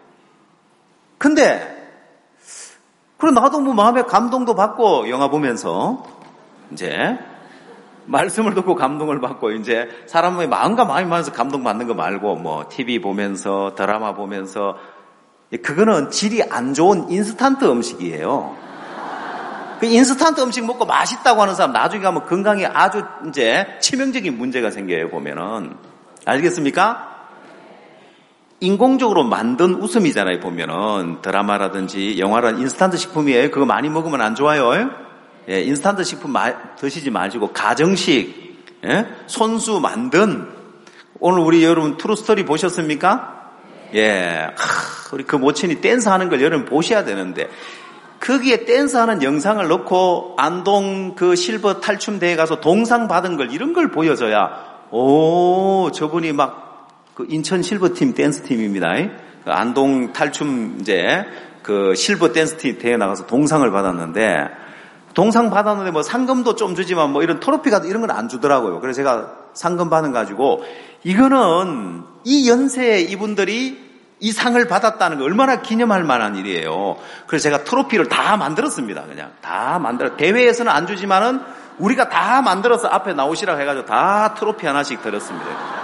근데 그래 나도 뭐 마음에 감동도 받고 영화 보면서 이제 말씀을 듣고 감동을 받고 이제 사람의 마음과 마음이 맞아서 감동받는 거 말고 뭐 TV 보면서 드라마 보면서 그거는 질이 안 좋은 인스턴트 음식이에요. 그 인스턴트 음식 먹고 맛있다고 하는 사람 나중에 가면 건강에 아주 이제 치명적인 문제가 생겨요. 보면은 알겠습니까? 인공적으로 만든 웃음이잖아요. 보면은 드라마라든지 영화라든지 인스턴트 식품이에요. 그거 많이 먹으면 안 좋아요. 예, 인스턴트 식품 드시지 마시고 가정식, 예? 손수 만든 오늘 우리 여러분 트루스토리 보셨습니까? 예, 우리 그 모친이 댄스하는 걸 여러분 보셔야 되는데 거기에 댄스하는 영상을 넣고 안동 그 실버 탈춤 대회 가서 동상 받은 걸 이런 걸 보여줘야 오 저분이 막 그 인천 실버팀 댄스팀입니다. 그 안동 탈춤 이제 그 실버 댄스팀 대회 나가서 동상을 받았는데. 동상 받았는데 뭐 상금도 좀 주지만 뭐 이런 트로피 같은 이런 건 안 주더라고요. 그래서 제가 상금 받은 가지고 이거는 이 연세에 이분들이 이 상을 받았다는 거 얼마나 기념할 만한 일이에요. 그래서 제가 트로피를 다 만들었습니다. 그냥 다 만들어 대회에서는 안 주지만은 우리가 다 만들어서 앞에 나오시라고 해가지고 다 트로피 하나씩 드렸습니다.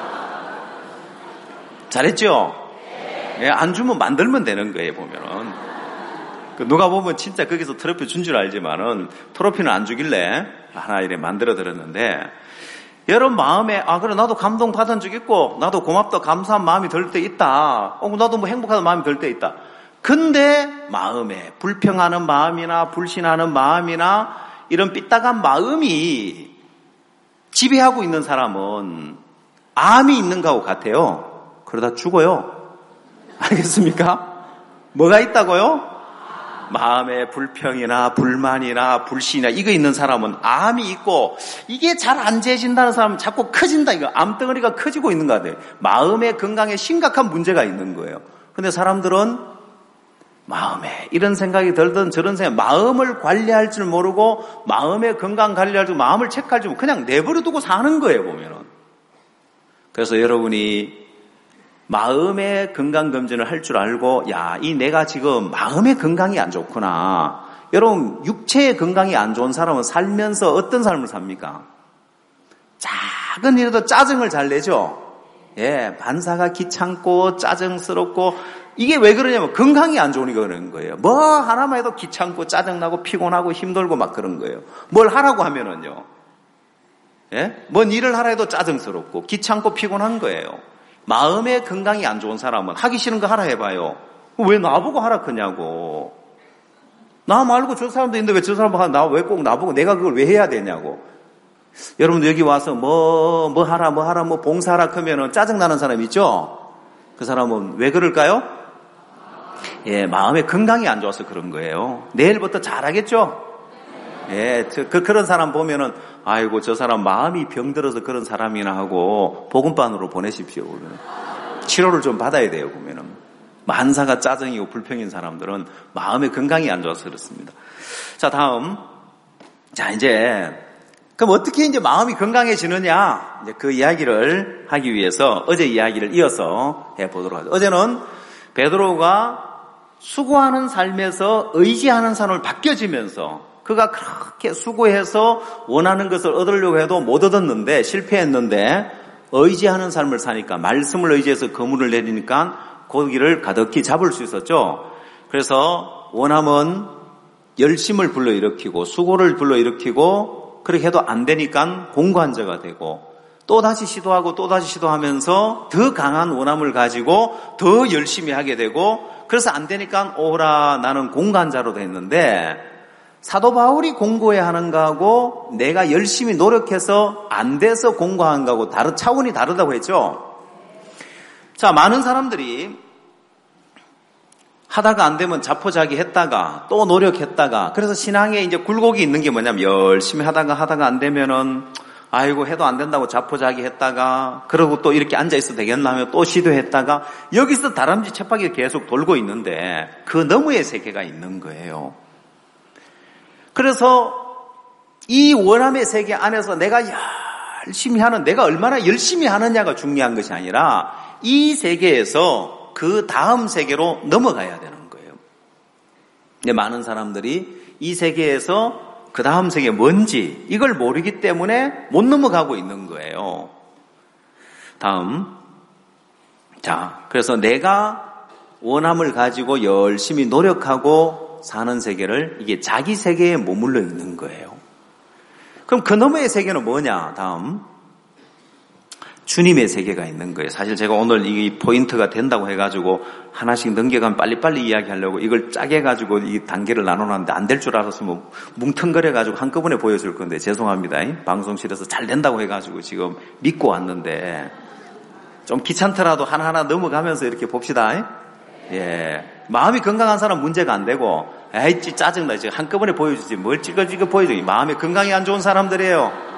잘했죠? 예, 안 주면 만들면 되는 거예요. 보면은. 누가 보면 진짜 거기서 트로피 준 줄 알지만은 트로피는 안 주길래 하나 이래 만들어 드렸는데 여러분 마음에 그래 나도 감동 받은 적 있고 나도 고맙다 감사한 마음이 들 때 있다. 나도 뭐 행복한 마음이 들 때 있다. 근데 마음에 불평하는 마음이나 불신하는 마음이나 이런 삐딱한 마음이 지배하고 있는 사람은 암이 있는 거하고 같아요. 그러다 죽어요. 알겠습니까? 뭐가 있다고요? 마음에 불평이나 불만이나 불신이나 이거 있는 사람은 암이 있고 이게 잘 안 재진다는 사람은 자꾸 커진다. 이거 암덩어리가 커지고 있는 거 같아요. 마음의 건강에 심각한 문제가 있는 거예요. 근데 사람들은 마음에 이런 생각이 들든 저런 생각, 마음을 관리할 줄 모르고 마음의 건강 관리할 줄 마음을 체크할 줄 모르고 그냥 내버려 두고 사는 거예요. 보면은. 그래서 여러분이 마음의 건강검진을 할 줄 알고 이 내가 지금 마음의 건강이 안 좋구나. 여러분 육체의 건강이 안 좋은 사람은 살면서 어떤 삶을 삽니까? 작은 일에도 짜증을 잘 내죠. 예, 반사가 귀찮고 짜증스럽고 이게 왜 그러냐면 건강이 안 좋으니까 그런 거예요. 뭐 하나만 해도 귀찮고 짜증나고 피곤하고 힘들고 막 그런 거예요. 뭘 하라고 하면은요. 예? 뭔 일을 하라 해도 짜증스럽고 귀찮고 피곤한 거예요. 마음의 건강이 안 좋은 사람은 하기 싫은 거 하라 해봐요. 왜 나보고 하라 크냐고. 나 말고 저 사람도 있는데 왜 저 사람 나 왜 꼭 나보고 내가 그걸 왜 해야 되냐고. 여러분들 여기 와서 뭐 봉사하라 하면은 짜증나는 사람 있죠? 그 사람은 왜 그럴까요? 예, 마음의 건강이 안 좋아서 그런 거예요. 내일부터 잘하겠죠? 예, 그런 사람 보면은, 아이고, 저 사람 마음이 병들어서 그런 사람이나 하고, 복음반으로 보내십시오. 치료를 좀 받아야 돼요, 보면은. 만사가 짜증이고 불평인 사람들은 마음의 건강이 안 좋아서 그렇습니다. 자, 다음. 자, 이제, 그럼 어떻게 이제 마음이 건강해지느냐? 이제 그 이야기를 하기 위해서 어제 이야기를 이어서 해보도록 하죠. 어제는 베드로가 수고하는 삶에서 의지하는 삶을 바뀌어지면서 그가 그렇게 수고해서 원하는 것을 얻으려고 해도 못 얻었는데 실패했는데 의지하는 삶을 사니까 말씀을 의지해서 그물을 내리니까 고기를 가득히 잡을 수 있었죠. 그래서 원하면 열심을 불러일으키고 수고를 불러일으키고 그렇게 해도 안 되니까 공관자가 되고 또다시 시도하고 또다시 시도하면서 더 강한 원함을 가지고 더 열심히 하게 되고 그래서 안 되니까 오라 나는 공관자로 됐는데 사도 바울이 공고해야 하는 거하고 내가 열심히 노력해서 안 돼서 공고한 거하고 차원이 다르다고 했죠. 자, 많은 사람들이 하다가 안 되면 자포자기 했다가 또 노력했다가 그래서 신앙에 이제 굴곡이 있는 게 뭐냐면 열심히 하다가 안 되면은 아이고 해도 안 된다고 자포자기 했다가 그러고 또 이렇게 앉아 있어도 되겠나 하면 또 시도했다가 여기서 다람쥐 쳇바퀴 계속 돌고 있는데 그 너머의 세계가 있는 거예요. 그래서 이 원함의 세계 안에서 내가 열심히 하는 내가 얼마나 열심히 하느냐가 중요한 것이 아니라 이 세계에서 그 다음 세계로 넘어가야 되는 거예요. 근데 많은 사람들이 이 세계에서 그 다음 세계 뭔지 이걸 모르기 때문에 못 넘어가고 있는 거예요. 다음. 자, 그래서 내가 원함을 가지고 열심히 노력하고 사는 세계를 이게 자기 세계에 머물러 있는 거예요. 그럼 그 너머의 세계는 뭐냐? 다음. 주님의 세계가 있는 거예요. 사실 제가 오늘 이 포인트가 된다고 해가지고 하나씩 넘겨가면 빨리빨리 이야기하려고 이걸 짜게 해가지고 이 단계를 나눠놨는데 안 될 줄 알았으면 뭉텅거려가지고 한꺼번에 보여줄 건데 죄송합니다. 방송실에서 잘 된다고 해가지고 지금 믿고 왔는데 좀 귀찮더라도 하나하나 넘어가면서 이렇게 봅시다. 예. 마음이 건강한 사람 문제가 안 되고 에이 짜증나 지금 한꺼번에 보여주지 뭘 찌글찌글 보여주지 마음이 건강이 안 좋은 사람들이에요.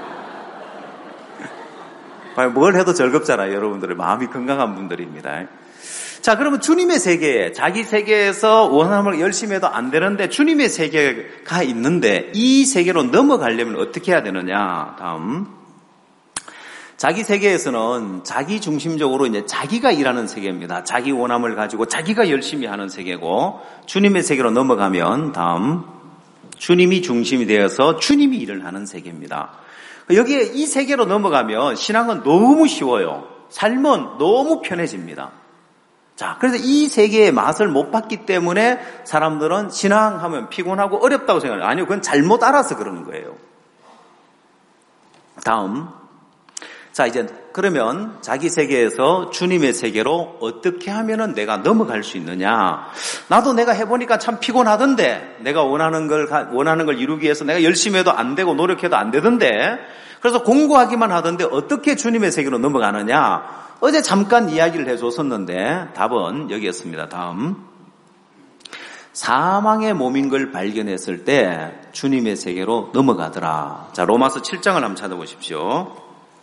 뭘 해도 즐겁잖아요. 여러분들의 마음이 건강한 분들입니다. 자, 그러면 주님의 세계에 자기 세계에서 원함을 열심히 해도 안 되는데 주님의 세계가 있는데 이 세계로 넘어가려면 어떻게 해야 되느냐. 다음. 자기 세계에서는 자기 중심적으로 이제 자기가 일하는 세계입니다. 자기 원함을 가지고 자기가 열심히 하는 세계고 주님의 세계로 넘어가면 다음 주님이 중심이 되어서 주님이 일을 하는 세계입니다. 여기에 이 세계로 넘어가면 신앙은 너무 쉬워요. 삶은 너무 편해집니다. 자, 그래서 이 세계의 맛을 못 봤기 때문에 사람들은 신앙하면 피곤하고 어렵다고 생각해요. 아니요, 그건 잘못 알아서 그러는 거예요. 다음. 자, 이제 그러면 자기 세계에서 주님의 세계로 어떻게 하면은 내가 넘어갈 수 있느냐? 나도 내가 해보니까 참 피곤하던데, 내가 원하는 걸 이루기 위해서 내가 열심히 해도 안 되고 노력해도 안 되던데, 그래서 공부하기만 하던데 어떻게 주님의 세계로 넘어가느냐? 어제 잠깐 이야기를 해줬었는데 답은 여기였습니다. 다음. 사망의 몸인 걸 발견했을 때 주님의 세계로 넘어가더라. 자, 로마서 7장을 한번 찾아보십시오.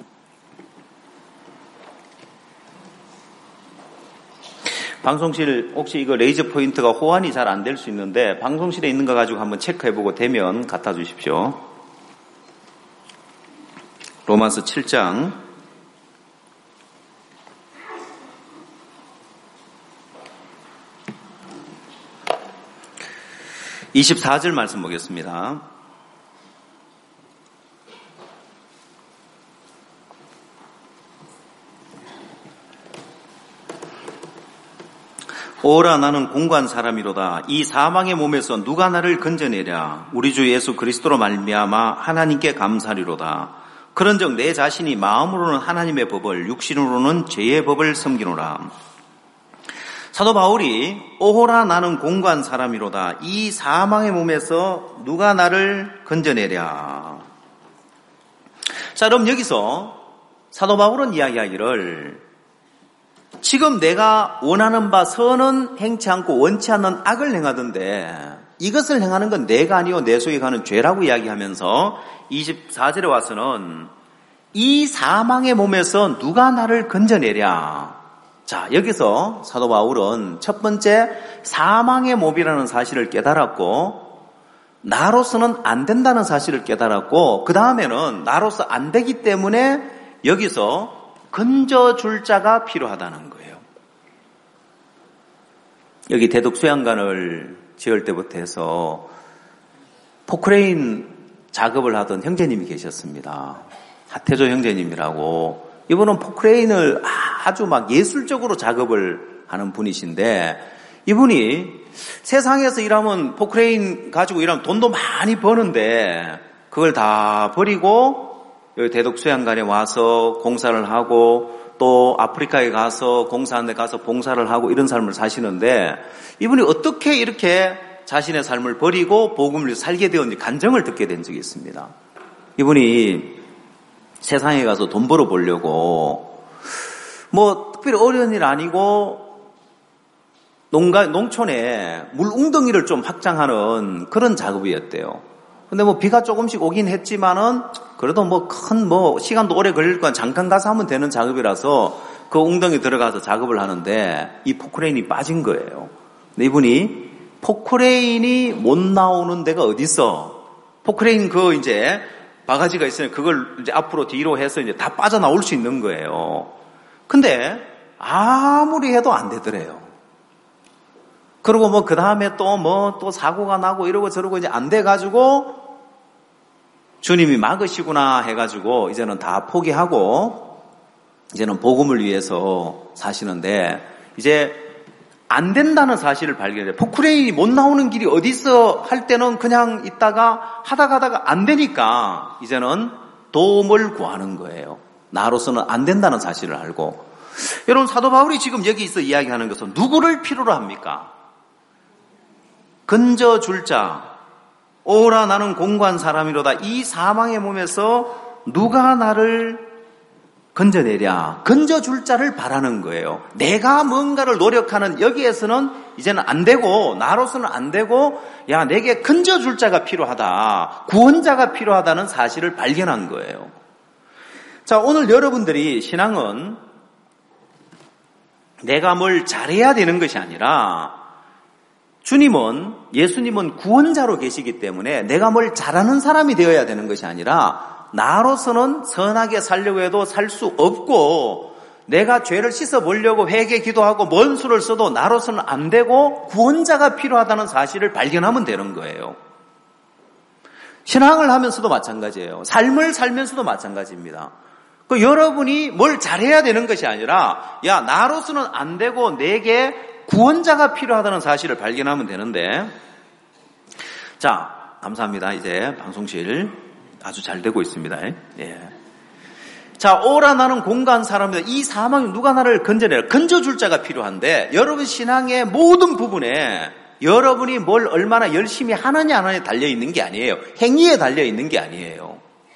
방송실 혹시 이거 레이저 포인트가 호환이 잘 안 될 수 있는데 방송실에 있는 거 가지고 한번 체크해보고 되면 갖다 주십시오. 로마서 7장 24절 말씀 보겠습니다. 오라 나는 공고한 사람이로다. 이 사망의 몸에서 누가 나를 건져내랴. 우리 주 예수 그리스도로 말미암아 하나님께 감사리로다. 그런즉 내 자신이 마음으로는 하나님의 법을 육신으로는 죄의 법을 섬기노라. 사도 바울이 오호라 나는 공고한 사람이로다. 이 사망의 몸에서 누가 나를 건져내랴. 자, 그럼 여기서 사도 바울은 이야기하기를 지금 내가 원하는 바 선은 행치 않고 원치 않는 악을 행하던데 이것을 행하는 건 내가 아니요 내 속에 가는 죄라고 이야기하면서 24절에 와서는 이 사망의 몸에서 누가 나를 건져내랴. 자, 여기서 사도 바울은 첫 번째 사망의 몸이라는 사실을 깨달았고 나로서는 안 된다는 사실을 깨달았고 그 다음에는 나로서 안 되기 때문에 여기서 건져줄 자가 필요하다는 거예요. 여기 대덕수양관을 지을 때부터 해서 포크레인 작업을 하던 형제님이 계셨습니다. 하태조 형제님이라고. 이분은 포크레인을 아주 막 예술적으로 작업을 하는 분이신데 이분이 세상에서 일하면 포크레인 가지고 일하면 돈도 많이 버는데 그걸 다 버리고 여기 대덕수양관에 와서 공사를 하고 또 아프리카에 가서 공사하는 데 가서 봉사를 하고 이런 삶을 사시는데 이분이 어떻게 이렇게 자신의 삶을 버리고 복음을 살게 되었는지 간증을 듣게 된 적이 있습니다. 이분이 세상에 가서 돈 벌어 보려고 뭐 특별히 어려운 일 아니고 농촌에 물 웅덩이를 좀 확장하는 그런 작업이었대요. 근데 뭐 비가 조금씩 오긴 했지만은 그래도 뭐 큰 시간도 오래 걸릴 건 잠깐 가서 하면 되는 작업이라서 그 웅덩이 들어가서 작업을 하는데 이 포크레인이 빠진 거예요. 근데 이분이 포크레인이 못 나오는 데가 어디 있어? 포크레인 그 이제 바가지가 있으면 그걸 이제 앞으로 뒤로 해서 이제 다 빠져나올 수 있는 거예요. 근데 아무리 해도 안 되더래요. 그리고 뭐 그 다음에 또 사고가 나고 이러고 저러고 이제 안 돼가지고 주님이 막으시구나 해가지고 이제는 다 포기하고 이제는 복음을 위해서 사시는데 이제 안 된다는 사실을 발견해요. 포크레인이 못 나오는 길이 어디 있어 할 때는 그냥 있다가 하다가 안 되니까 이제는 도움을 구하는 거예요. 나로서는 안 된다는 사실을 알고. 여러분 사도 바울이 지금 여기서 이야기하는 것은 누구를 필요로 합니까? 건져줄 자, 오라 나는 공고한 사람이로다. 이 사망의 몸에서 누가 나를 건져내랴. 건져줄 자를 바라는 거예요. 내가 뭔가를 노력하는 여기에서는 이제는 안 되고 나로서는 안 되고 야 내게 건져줄 자가 필요하다. 구원자가 필요하다는 사실을 발견한 거예요. 자, 오늘 여러분들이 신앙은 내가 뭘 잘해야 되는 것이 아니라 예수님은 구원자로 계시기 때문에 내가 뭘 잘하는 사람이 되어야 되는 것이 아니라 나로서는 선하게 살려고 해도 살 수 없고 내가 죄를 씻어보려고 회개 기도하고 뭔 수를 써도 나로서는 안 되고 구원자가 필요하다는 사실을 발견하면 되는 거예요. 신앙을 하면서도 마찬가지예요. 삶을 살면서도 마찬가지입니다. 여러분이 뭘 잘해야 되는 것이 아니라 야 나로서는 안 되고 내게 구원자가 필요하다는 사실을 발견하면 되는데 자 감사합니다. 이제 방송실 아주 잘 되고 있습니다. 예. 자 오라 나는 공고한 사람이다. 이 사망에 누가 나를 건져내라. 건져줄 자가 필요한데 여러분 신앙의 모든 부분에 여러분이 뭘 얼마나 열심히 하느냐 안 하느냐에 달려있는 게 아니에요. 행위에 달려있는 게 아니에요.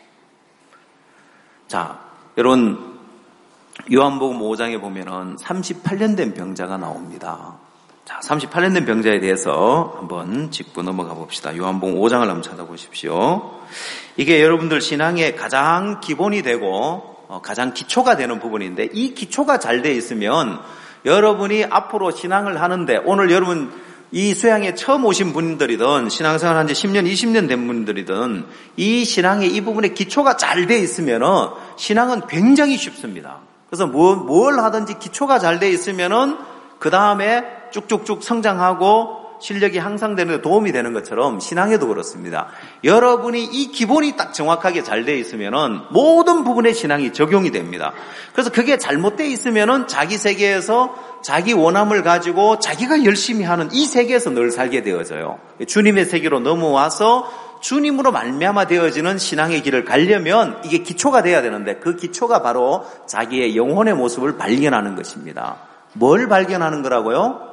자 여러분 요한복음 5장에 보면은 38년 된 병자가 나옵니다. 자, 38년 된 병자에 대해서 한번 짚고 넘어가 봅시다. 요한복음 5장을 한번 찾아보십시오. 이게 여러분들 신앙의 가장 기본이 되고 가장 기초가 되는 부분인데 이 기초가 잘 돼 있으면 여러분이 앞으로 신앙을 하는데 오늘 여러분 이 수양에 처음 오신 분들이든 신앙생활 한 지 10년, 20년 된 분들이든 이 신앙의 이 부분에 기초가 잘 돼 있으면은 신앙은 굉장히 쉽습니다. 그래서 뭘 하든지 기초가 잘 돼 있으면은 그 다음에 쭉쭉쭉 성장하고 실력이 향상되는 데 도움이 되는 것처럼 신앙에도 그렇습니다. 여러분이 이 기본이 딱 정확하게 잘 돼 있으면은 모든 부분에 신앙이 적용이 됩니다. 그래서 그게 잘못돼 있으면은 자기 세계에서 자기 원함을 가지고 자기가 열심히 하는 이 세계에서 늘 살게 되어져요. 주님의 세계로 넘어와서 주님으로 말미암아 되어지는 신앙의 길을 가려면 이게 기초가 돼야 되는데 그 기초가 바로 자기의 영혼의 모습을 발견하는 것입니다. 뭘 발견하는 거라고요?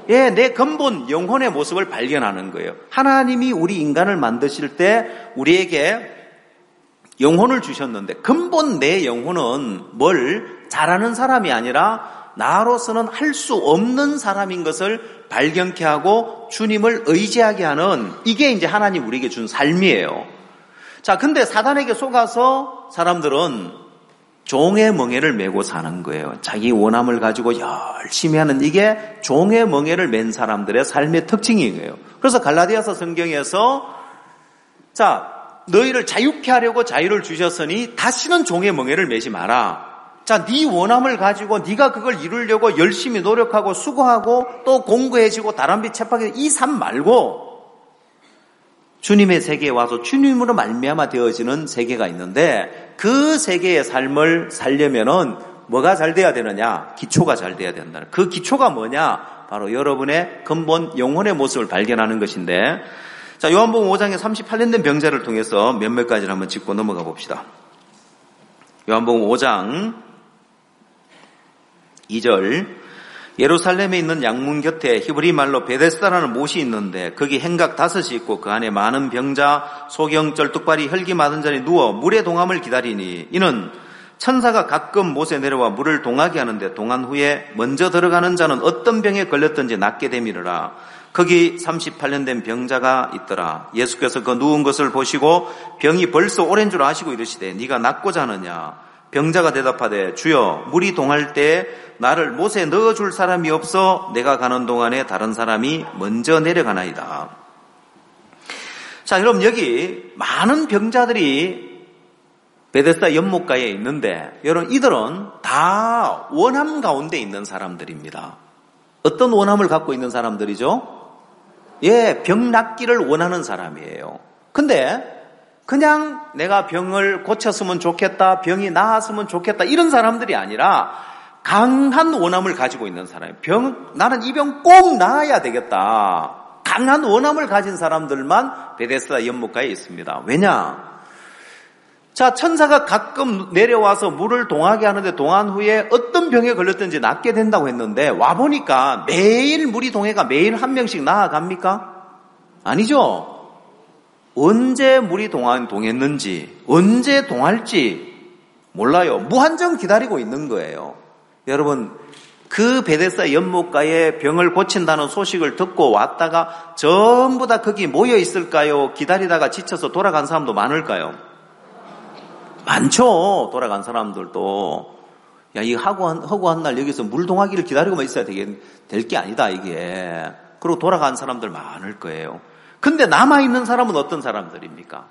내 근본 영혼의 모습을 발견하는 거예요. 하나님이 우리 인간을 만드실 때 우리에게 영혼을 주셨는데 근본 내 영혼은 뭘 잘하는 사람이 아니라 나로서는 할 수 없는 사람인 것을 발견케 하고 주님을 의지하게 하는, 이게 이제 하나님 우리에게 준 삶이에요. 자, 근데 사단에게 속아서 사람들은 종의 멍에를 메고 사는 거예요. 자기 원함을 가지고 열심히 하는, 이게 종의 멍에를 맨 사람들의 삶의 특징이에요. 그래서 갈라디아서 성경에서 자, 너희를 자유케 하려고 자유를 주셨으니 다시는 종의 멍에를 매지 마라. 자, 네 원함을 가지고 네가 그걸 이루려고 열심히 노력하고 수고하고 또 공부해지고 다람쥐 채파게 이 삶 말고 주님의 세계에 와서 주님으로 말미암아 되어지는 세계가 있는데, 그 세계의 삶을 살려면은 뭐가 잘 돼야 되느냐? 기초가 잘 돼야 된다. 그 기초가 뭐냐? 바로 여러분의 근본 영혼의 모습을 발견하는 것인데, 자, 요한복음 5장에 38년 된 병자를 통해서 몇몇 가지를 한번 짚고 넘어가 봅시다. 요한복음 5장 2절, 예루살렘에 있는 양문 곁에 히브리 말로 베데스다라는 못이 있는데 거기 행각 5이 있고 그 안에 많은 병자, 소경, 쩔뚝발이, 혈기 많은 자리 누워 물의 동함을 기다리니 이는 천사가 가끔 못에 내려와 물을 동하게 하는데 동한 후에 먼저 들어가는 자는 어떤 병에 걸렸든지 낫게 되미르라. 거기 38년 된 병자가 있더라. 예수께서 그 누운 것을 보시고 병이 벌써 오랜 줄 아시고 이르시되 네가 낫고자 하느냐? 병자가 대답하되 주여, 물이 동할 때 나를 못에 넣어줄 사람이 없어 내가 가는 동안에 다른 사람이 먼저 내려가나이다. 자, 여러분, 여기 많은 병자들이 베데스다 연못가에 있는데 여러분, 이들은 다 원함 가운데 있는 사람들입니다. 어떤 원함을 갖고 있는 사람들이죠? 병 낫기를 원하는 사람이에요. 근데 그냥 내가 병을 고쳤으면 좋겠다, 병이 나았으면 좋겠다, 이런 사람들이 아니라 강한 원함을 가지고 있는 사람이에요. 나는 이 병 꼭 나아야 되겠다. 강한 원함을 가진 사람들만 베데스다 연못가에 있습니다. 왜냐? 자, 천사가 가끔 내려와서 물을 동하게 하는데 동한 후에 어떤 병에 걸렸든지 낫게 된다고 했는데 와보니까 매일 물이 동해가 매일 한 명씩 나아갑니까? 아니죠. 언제 물이 동했는지, 언제 동할지 몰라요. 무한정 기다리고 있는 거예요. 여러분, 그 베데스다 연못가에 병을 고친다는 소식을 듣고 왔다가 전부 다 거기 모여 있을까요? 기다리다가 지쳐서 돌아간 사람도 많을까요? 많죠. 돌아간 사람들도. 야, 이거 허구한 날 여기서 물 동하기를 기다리고만 있어야 될 게 아니다, 이게. 그리고 돌아간 사람들 많을 거예요. 근데 남아있는 사람은 어떤 사람들입니까?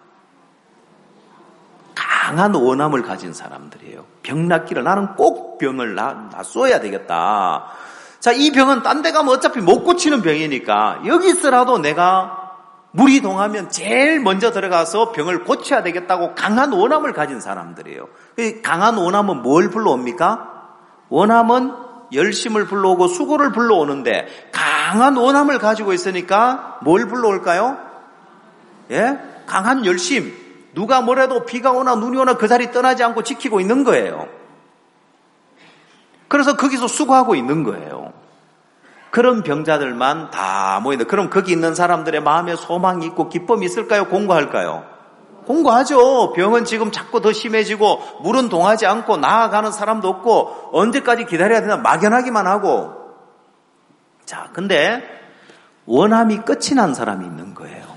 강한 원함을 가진 사람들이에요. 병 낫기를, 나는 꼭 병을 낫어야 되겠다. 자, 이 병은 딴 데 가면 어차피 못 고치는 병이니까 여기서라도 내가 물이 동하면 제일 먼저 들어가서 병을 고쳐야 되겠다고 강한 원함을 가진 사람들이에요. 강한 원함은 뭘 불러옵니까? 원함은 열심을 불러오고 수고를 불러오는데 강한 원함을 가지고 있으니까 뭘 불러올까요? 강한 열심. 누가 뭐래도 비가 오나 눈이 오나 그 자리 떠나지 않고 지키고 있는 거예요. 그래서 거기서 수고하고 있는 거예요. 그런 병자들만 다 모이는데, 그럼 거기 있는 사람들의 마음에 소망이 있고 기쁨이 있을까요? 공고할까요? 공고하죠. 병은 지금 자꾸 더 심해지고 물은 동하지 않고 나아가는 사람도 없고 언제까지 기다려야 되나 막연하기만 하고. 자, 근데 원함이 끝이 난 사람이 있는 거예요.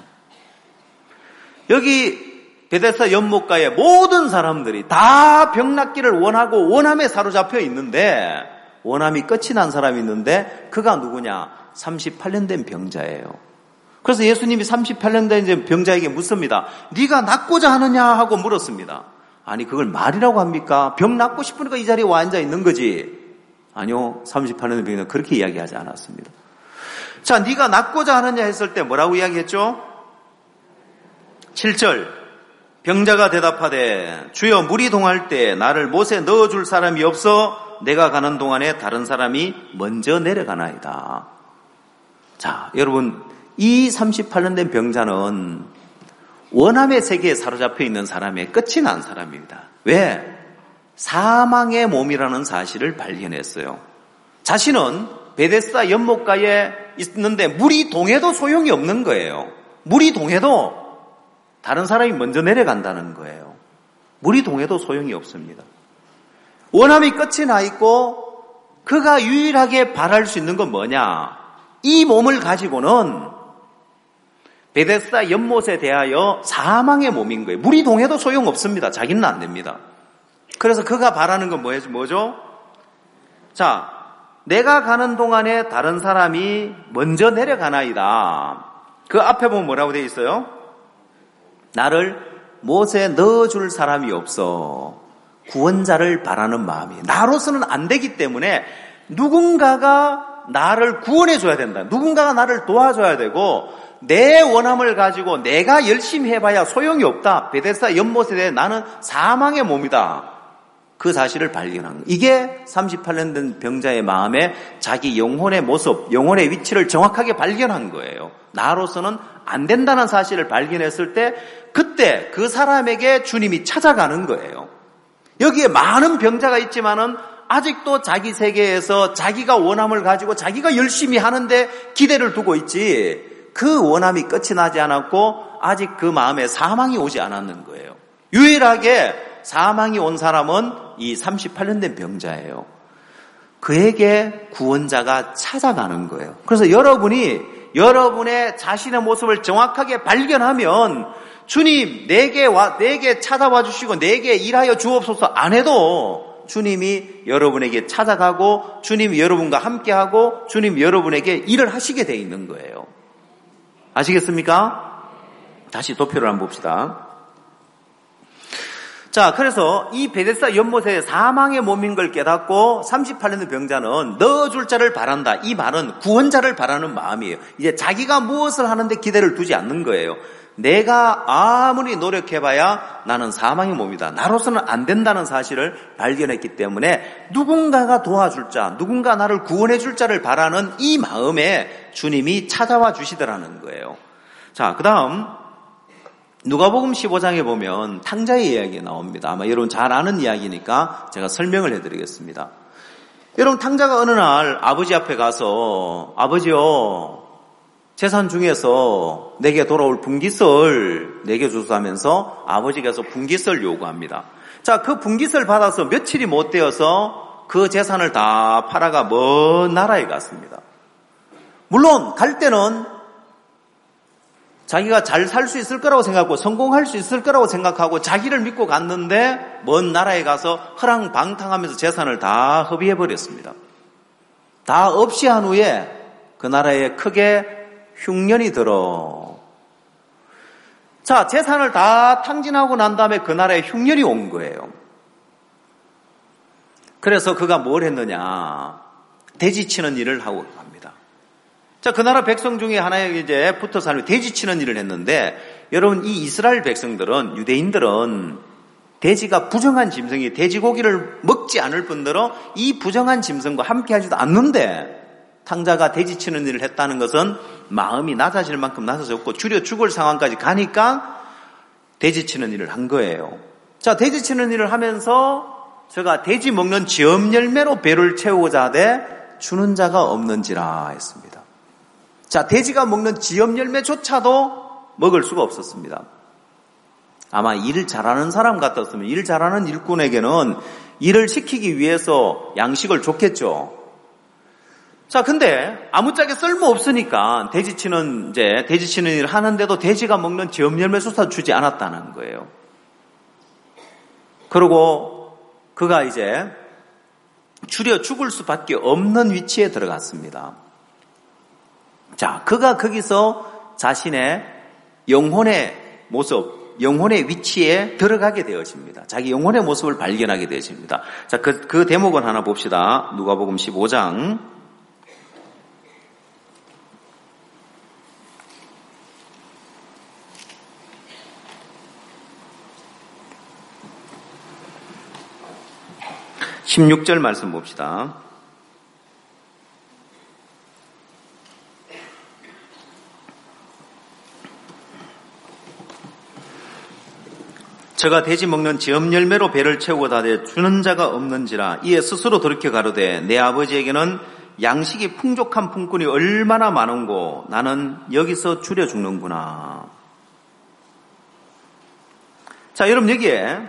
여기 베데스다 연못가에 모든 사람들이 다 병 낫기를 원하고 원함에 사로잡혀 있는데, 원함이 끝이 난 사람이 있는데 그가 누구냐? 38년 된 병자예요. 그래서 예수님이 38년 된 병자에게 묻습니다. 네가 낫고자 하느냐 하고 물었습니다. 아니, 그걸 말이라고 합니까? 병 낫고 싶으니까 이 자리에 와 앉아 있는 거지. 아니요, 38년 된 병자는 그렇게 이야기하지 않았습니다. 자, 네가 낫고자 하느냐 했을 때 뭐라고 이야기했죠? 7절, 병자가 대답하되 주여, 물이 동할 때 나를 못에 넣어줄 사람이 없어 내가 가는 동안에 다른 사람이 먼저 내려가나이다. 자, 여러분, 이 38년 된 병자는 원함의 세계에 사로잡혀 있는 사람의 끝이 난 사람입니다. 왜? 사망의 몸이라는 사실을 발견했어요. 자신은 베데스다 연못가에 있는데 물이 동해도 소용이 없는 거예요. 물이 동해도 다른 사람이 먼저 내려간다는 거예요. 물이 동해도 소용이 없습니다. 원함이 끝이 나 있고 그가 유일하게 바랄 수 있는 건 뭐냐? 이 몸을 가지고는 베데스다 연못에 대하여 사망의 몸인 거예요. 물이 동해도 소용없습니다. 자기는 안 됩니다. 그래서 그가 바라는 건 뭐죠? 자, 내가 가는 동안에 다른 사람이 먼저 내려가나이다. 그 앞에 보면 뭐라고 되어 있어요? 나를 못에 넣어줄 사람이 없어. 구원자를 바라는 마음이. 나로서는 안 되기 때문에 누군가가 나를 구원해 줘야 된다. 누군가가 나를 도와줘야 되고 내 원함을 가지고 내가 열심히 해봐야 소용이 없다. 베데스다 연못에 대해 나는 사망의 몸이다. 그 사실을 발견한 거예요. 이게 38년 된 병자의 마음에 자기 영혼의 모습, 영혼의 위치를 정확하게 발견한 거예요. 나로서는 안 된다는 사실을 발견했을 때 그때 그 사람에게 주님이 찾아가는 거예요. 여기에 많은 병자가 있지만은 아직도 자기 세계에서 자기가 원함을 가지고 자기가 열심히 하는데 기대를 두고 있지 그 원함이 끝이 나지 않았고 아직 그 마음에 사망이 오지 않았는 거예요. 유일하게 사망이 온 사람은 이 38년 된 병자예요. 그에게 구원자가 찾아가는 거예요. 그래서 여러분이 여러분의 자신의 모습을 정확하게 발견하면 주님 내게 찾아와 주시고 내게 일하여 주옵소서 안 해도 주님이 여러분에게 찾아가고 주님이 여러분과 함께하고 주님이 여러분에게 일을 하시게 돼 있는 거예요. 아시겠습니까? 다시 도표를 한번 봅시다. 자, 그래서 이 베데스다 연못에 사망의 몸인 걸 깨닫고 38년 병자는 넣어줄 자를 바란다. 이 말은 구원자를 바라는 마음이에요. 이제 자기가 무엇을 하는데 기대를 두지 않는 거예요. 내가 아무리 노력해봐야 나는 사망의 몸이다. 나로서는 안 된다는 사실을 발견했기 때문에 누군가가 도와줄 자, 누군가 나를 구원해줄 자를 바라는 이 마음에 주님이 찾아와 주시더라는 거예요. 자, 그 다음 누가복음 15장에 보면 탕자의 이야기가 나옵니다. 아마 여러분 잘 아는 이야기니까 제가 설명을 해드리겠습니다. 여러분 탕자가 어느 날 아버지 앞에 가서 아버지요 재산 중에서 내게 돌아올 분깃을 내게 주소하면서 아버지께서 분깃을 요구합니다. 자, 그 분깃을 받아서 며칠이 못 되어서 그 재산을 다 팔아가 먼 나라에 갔습니다. 물론 갈 때는 자기가 잘 살 수 있을 거라고 생각하고 성공할 수 있을 거라고 생각하고 자기를 믿고 갔는데 먼 나라에 가서 허랑방탕하면서 재산을 다 허비해버렸습니다. 다 없이 한 후에 그 나라에 크게 흉년이 들어. 자, 재산을 다 탕진하고 난 다음에 그 나라에 흉년이 온 거예요. 그래서 그가 뭘 했느냐. 돼지치는 일을 하고 갑니다. 자, 그 나라 백성 중에 하나에 이제 붙어 살며 돼지치는 일을 했는데 여러분 이 이스라엘 백성들은 유대인들은 돼지가 부정한 짐승이 돼지고기를 먹지 않을 뿐더러 이 부정한 짐승과 함께 하지도 않는데 탕자가 돼지치는 일을 했다는 것은 마음이 낮아질 만큼 낮아졌고 줄여 죽을 상황까지 가니까 돼지치는 일을 한 거예요. 자, 돼지치는 일을 하면서 제가 돼지 먹는 지엄 열매로 배를 채우고자 하되 주는 자가 없는지라 했습니다. 자, 돼지가 먹는 지엄 열매조차도 먹을 수가 없었습니다. 아마 일을 잘하는 사람 같았으면 일 잘하는 일꾼에게는 일을 시키기 위해서 양식을 줬겠죠. 자, 근데 아무짝에 쓸모 없으니까 돼지치는 일을 하는데도 돼지가 먹는 지엄 열매조차 주지 않았다는 거예요. 그리고 그가 이제 줄여 죽을 수밖에 없는 위치에 들어갔습니다. 자, 그가 거기서 자신의 영혼의 모습, 영혼의 위치에 들어가게 되어집니다. 자기 영혼의 모습을 발견하게 되어집니다. 자, 그 대목은 하나 봅시다. 누가복음 15장. (16절) 말씀 봅시다. 저가 돼지 먹는 지엄 열매로 배를 채우고 다되 주는 자가 없는지라 이에 스스로 돌이켜 가로되 내 아버지에게는 양식이 풍족한 품꾼이 얼마나 많은고 나는 여기서 줄여 죽는구나. 자, 여러분 여기에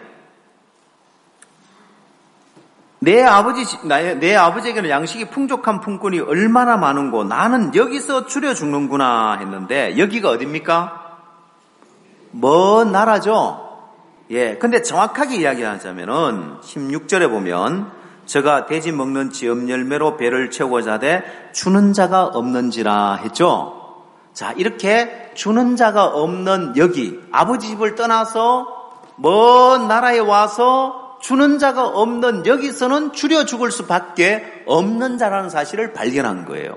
내 아버지에게는 양식이 풍족한 품꾼이 얼마나 많은고 나는 여기서 줄여 죽는구나 했는데 여기가 어딥니까? 먼 나라죠. 예. 근데 정확하게 이야기하자면은 16절에 보면 저가 돼지 먹는 지엄 열매로 배를 채우고자 하되 주는 자가 없는지라 했죠. 자, 이렇게 주는 자가 없는 여기 아버지 집을 떠나서 먼 나라에 와서 주는 자가 없는 여기서는 줄여 죽을 수밖에 없는 자라는 사실을 발견한 거예요.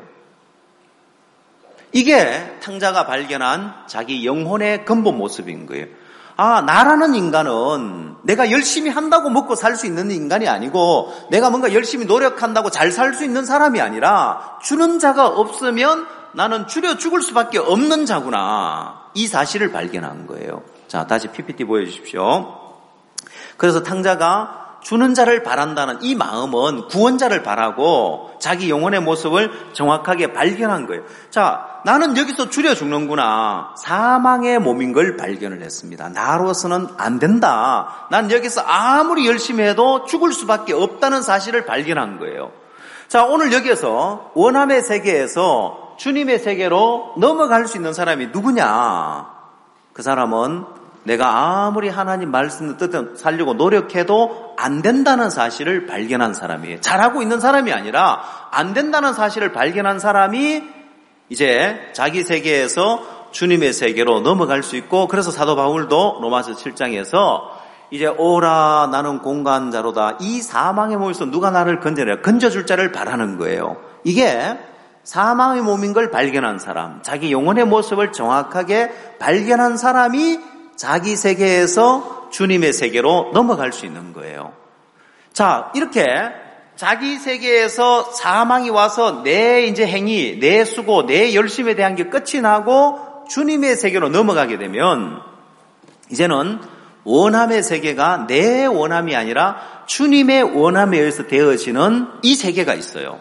이게 탕자가 발견한 자기 영혼의 근본 모습인 거예요. 아, 나라는 인간은 내가 열심히 한다고 먹고 살 수 있는 인간이 아니고 내가 뭔가 열심히 노력한다고 잘 살 수 있는 사람이 아니라 주는 자가 없으면 나는 줄여 죽을 수밖에 없는 자구나. 이 사실을 발견한 거예요. 자, 다시 PPT 보여주십시오. 그래서 탕자가 주는 자를 바란다는 이 마음은 구원자를 바라고 자기 영혼의 모습을 정확하게 발견한 거예요. 자, 나는 여기서 줄여 죽는구나. 사망의 몸인 걸 발견을 했습니다. 나로서는 안 된다. 난 여기서 아무리 열심히 해도 죽을 수밖에 없다는 사실을 발견한 거예요. 자, 오늘 여기에서 원함의 세계에서 주님의 세계로 넘어갈 수 있는 사람이 누구냐? 그 사람은 내가 아무리 하나님 말씀을 뜻대로 살려고 노력해도 안 된다는 사실을 발견한 사람이에요. 잘하고 있는 사람이 아니라 안 된다는 사실을 발견한 사람이 이제 자기 세계에서 주님의 세계로 넘어갈 수 있고, 그래서 사도 바울도 로마서 7장에서 이제 오라 나는 공간자로다. 이 사망의 몸에서 누가 나를 건져내라. 건져줄 자를 바라는 거예요. 이게 사망의 몸인 걸 발견한 사람, 자기 영혼의 모습을 정확하게 발견한 사람이 자기 세계에서 주님의 세계로 넘어갈 수 있는 거예요. 자, 이렇게 자기 세계에서 사망이 와서 내 이제 행위, 내 수고, 내 열심에 대한 게 끝이 나고 주님의 세계로 넘어가게 되면 이제는 원함의 세계가 내 원함이 아니라 주님의 원함에 의해서 되어지는 이 세계가 있어요.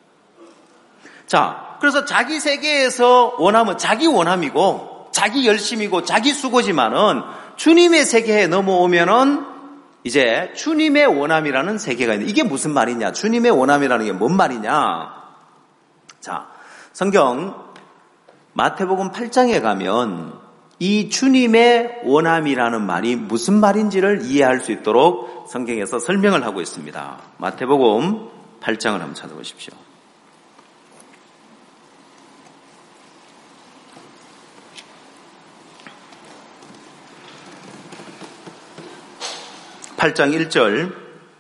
자, 그래서 자기 세계에서 원함은 자기 원함이고 자기 열심이고 자기 수고지만은 주님의 세계에 넘어오면은 이제 주님의 원함이라는 세계가 있는데 이게 무슨 말이냐? 주님의 원함이라는 게 뭔 말이냐? 자, 성경 마태복음 8장에 가면 이 주님의 원함이라는 말이 무슨 말인지를 이해할 수 있도록 성경에서 설명을 하고 있습니다. 마태복음 8장을 한번 찾아보십시오. 8장 1절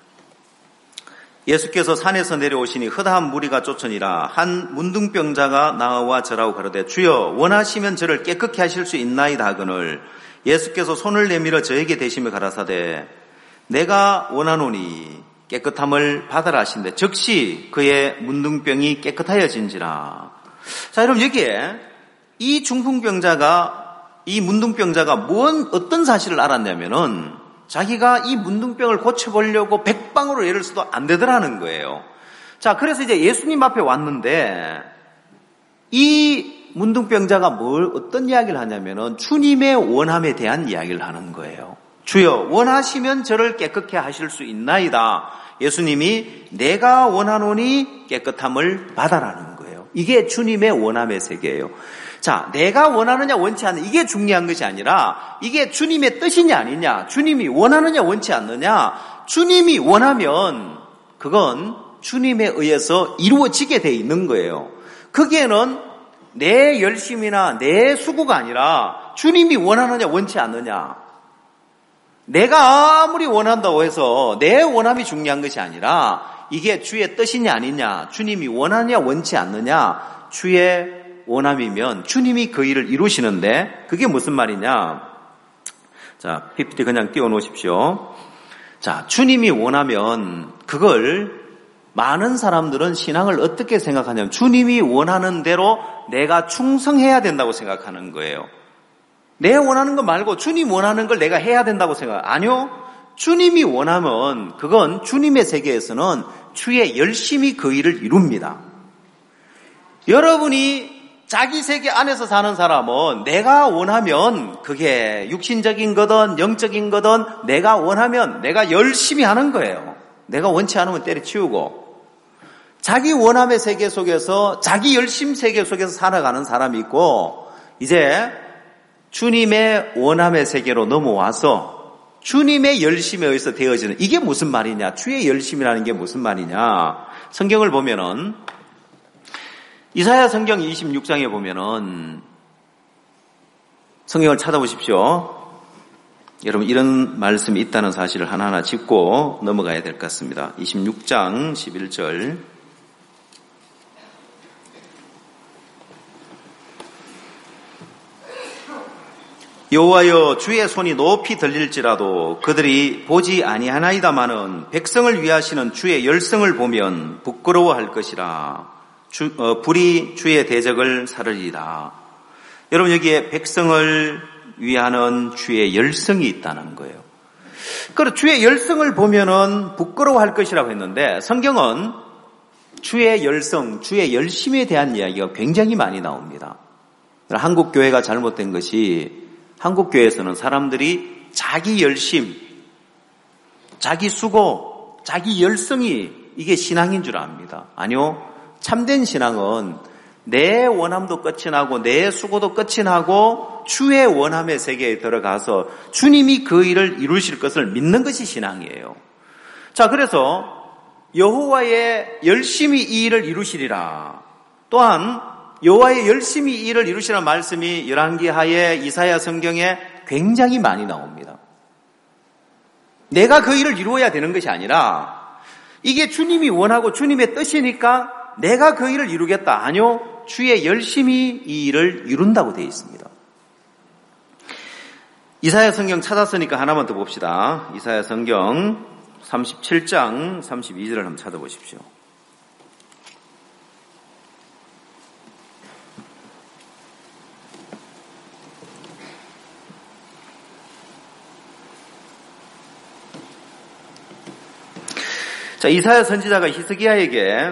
예수께서 산에서 내려오시니 허다한 무리가 쫓으니라. 한 문둥병자가 나와 절하고 가로되 주여 원하시면 저를 깨끗게 하실 수 있나이다 하거늘 예수께서 손을 내밀어 저에게 대시며 가라사대 내가 원하노니 깨끗함을 받아라 하신대 즉시 그의 문둥병이 깨끗하여진지라. 자, 여러분 여기에 이 문둥병자가 어떤 사실을 알았냐면은 자기가 이 문둥병을 고쳐보려고 백방으로 애를 써도 안 되더라는 거예요. 자, 그래서 이제 예수님 앞에 왔는데 이 문둥병자가 어떤 이야기를 하냐면은 주님의 원함에 대한 이야기를 하는 거예요. 주여 원하시면 저를 깨끗게 하실 수 있나이다. 예수님이 내가 원하노니 깨끗함을 받아라는 거예요. 이게 주님의 원함의 세계예요. 자, 내가 원하느냐 원치 않느냐 이게 중요한 것이 아니라 이게 주님의 뜻이냐 아니냐, 주님이 원하느냐 원치 않느냐, 주님이 원하면 그건 주님에 의해서 이루어지게 돼 있는 거예요. 거기에는 내 열심이나 내 수고가 아니라 주님이 원하느냐 원치 않느냐, 내가 아무리 원한다고 해서 내 원함이 중요한 것이 아니라 이게 주의 뜻이냐 아니냐, 주님이 원하느냐 원치 않느냐, 주의 원함이면 주님이 그 일을 이루시는데 그게 무슨 말이냐? 자, PPT 그냥 띄워놓으십시오. 자, 주님이 원하면 그걸 많은 사람들은 신앙을 어떻게 생각하냐면 주님이 원하는 대로 내가 충성해야 된다고 생각하는 거예요. 내 원하는 거 말고 주님 원하는 걸 내가 해야 된다고 아니요. 주님이 원하면 그건 주님의 세계에서는 주의 열심히 그 일을 이룹니다. 여러분이 자기 세계 안에서 사는 사람은 내가 원하면 그게 육신적인 거든 영적인 거든 내가 원하면 내가 열심히 하는 거예요. 내가 원치 않으면 때려치우고. 자기 원함의 세계 속에서 자기 열심 세계 속에서 살아가는 사람이 있고, 이제 주님의 원함의 세계로 넘어와서 주님의 열심에 의해서 되어지는, 이게 무슨 말이냐, 주의 열심이라는 게 무슨 말이냐. 성경을 보면은 이사야 성경 26장에 보면은, 성경을 찾아보십시오. 여러분, 이런 말씀이 있다는 사실을 하나하나 짚고 넘어가야 될 것 같습니다. 26장 11절. 여호와여, 주의 손이 높이 들릴지라도 그들이 보지 아니하나이다마는 백성을 위하시는 주의 열성을 보면 부끄러워할 것이라. 불이 주의 대적을 사르리라. 여러분, 여기에 백성을 위하는 주의 열성이 있다는 거예요. 그리고 주의 열성을 보면은 부끄러워할 것이라고 했는데, 성경은 주의 열성, 주의 열심에 대한 이야기가 굉장히 많이 나옵니다. 한국 교회가 잘못된 것이, 한국 교회에서는 사람들이 자기 열심, 자기 수고, 자기 열성이 이게 신앙인 줄 압니다. 아니요. 참된 신앙은 내 원함도 끝이 나고 내 수고도 끝이 나고 주의 원함의 세계에 들어가서 주님이 그 일을 이루실 것을 믿는 것이 신앙이에요. 자, 그래서 여호와의 열심히 이 일을 이루시리라. 또한 여호와의 열심히 이 일을 이루시라는 말씀이 열왕기하에 이사야 성경에 굉장히 많이 나옵니다. 내가 그 일을 이루어야 되는 것이 아니라 이게 주님이 원하고 주님의 뜻이니까 내가 그 일을 이루겠다. 아니요. 주의 열심히 이 일을 이룬다고 되어 있습니다. 이사야 성경 찾았으니까 하나만 더 봅시다. 이사야 성경 37장 32절을 한번 찾아보십시오. 자, 이사야 선지자가 히스기야에게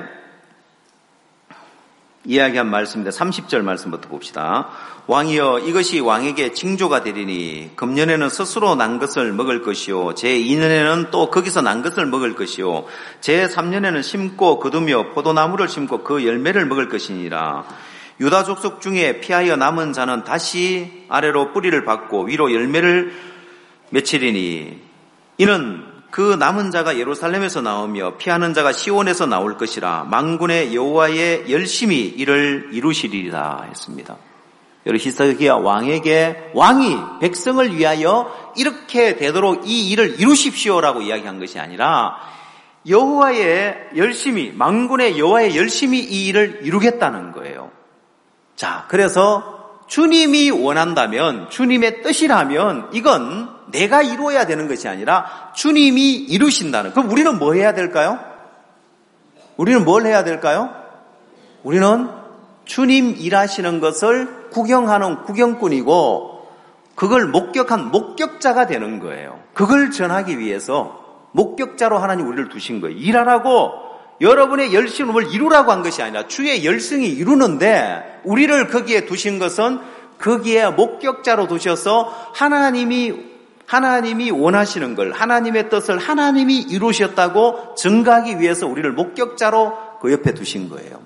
이야기한 말씀입니다. 30절 말씀부터 봅시다. 왕이여, 이것이 왕에게 징조가 되리니 금년에는 스스로 난 것을 먹을 것이요 제2년에는 또 거기서 난 것을 먹을 것이요 제3년에는 심고 거두며 포도나무를 심고 그 열매를 먹을 것이니라. 유다 족속 중에 피하여 남은 자는 다시 아래로 뿌리를 받고 위로 열매를 맺히리니 이는 그 남은 자가 예루살렘에서 나오며 피하는 자가 시온에서 나올 것이라. 만군의 여호와의 열심히 이를 이루시리라 했습니다. 여러분, 히스기야 왕에게 왕이 백성을 위하여 이렇게 되도록 이 일을 이루십시오라고 이야기한 것이 아니라 여호와의 열심히, 만군의 여호와의 열심히 이 일을 이루겠다는 거예요. 자, 그래서 주님이 원한다면, 주님의 뜻이라면 이건 내가 이루어야 되는 것이 아니라 주님이 이루신다는. 그럼 우리는 뭐 해야 될까요? 우리는 뭘 해야 될까요? 우리는 주님 일하시는 것을 구경하는 구경꾼이고 그걸 목격한 목격자가 되는 거예요. 그걸 전하기 위해서 목격자로 하나님 우리를 두신 거예요. 일하라고 여러분의 열심을 이루라고 한 것이 아니라 주의 열성이 이루는데 우리를 거기에 두신 것은 거기에 목격자로 두셔서 하나님이 원하시는 걸, 하나님의 뜻을 하나님이 이루셨다고 증거하기 위해서 우리를 목격자로 그 옆에 두신 거예요.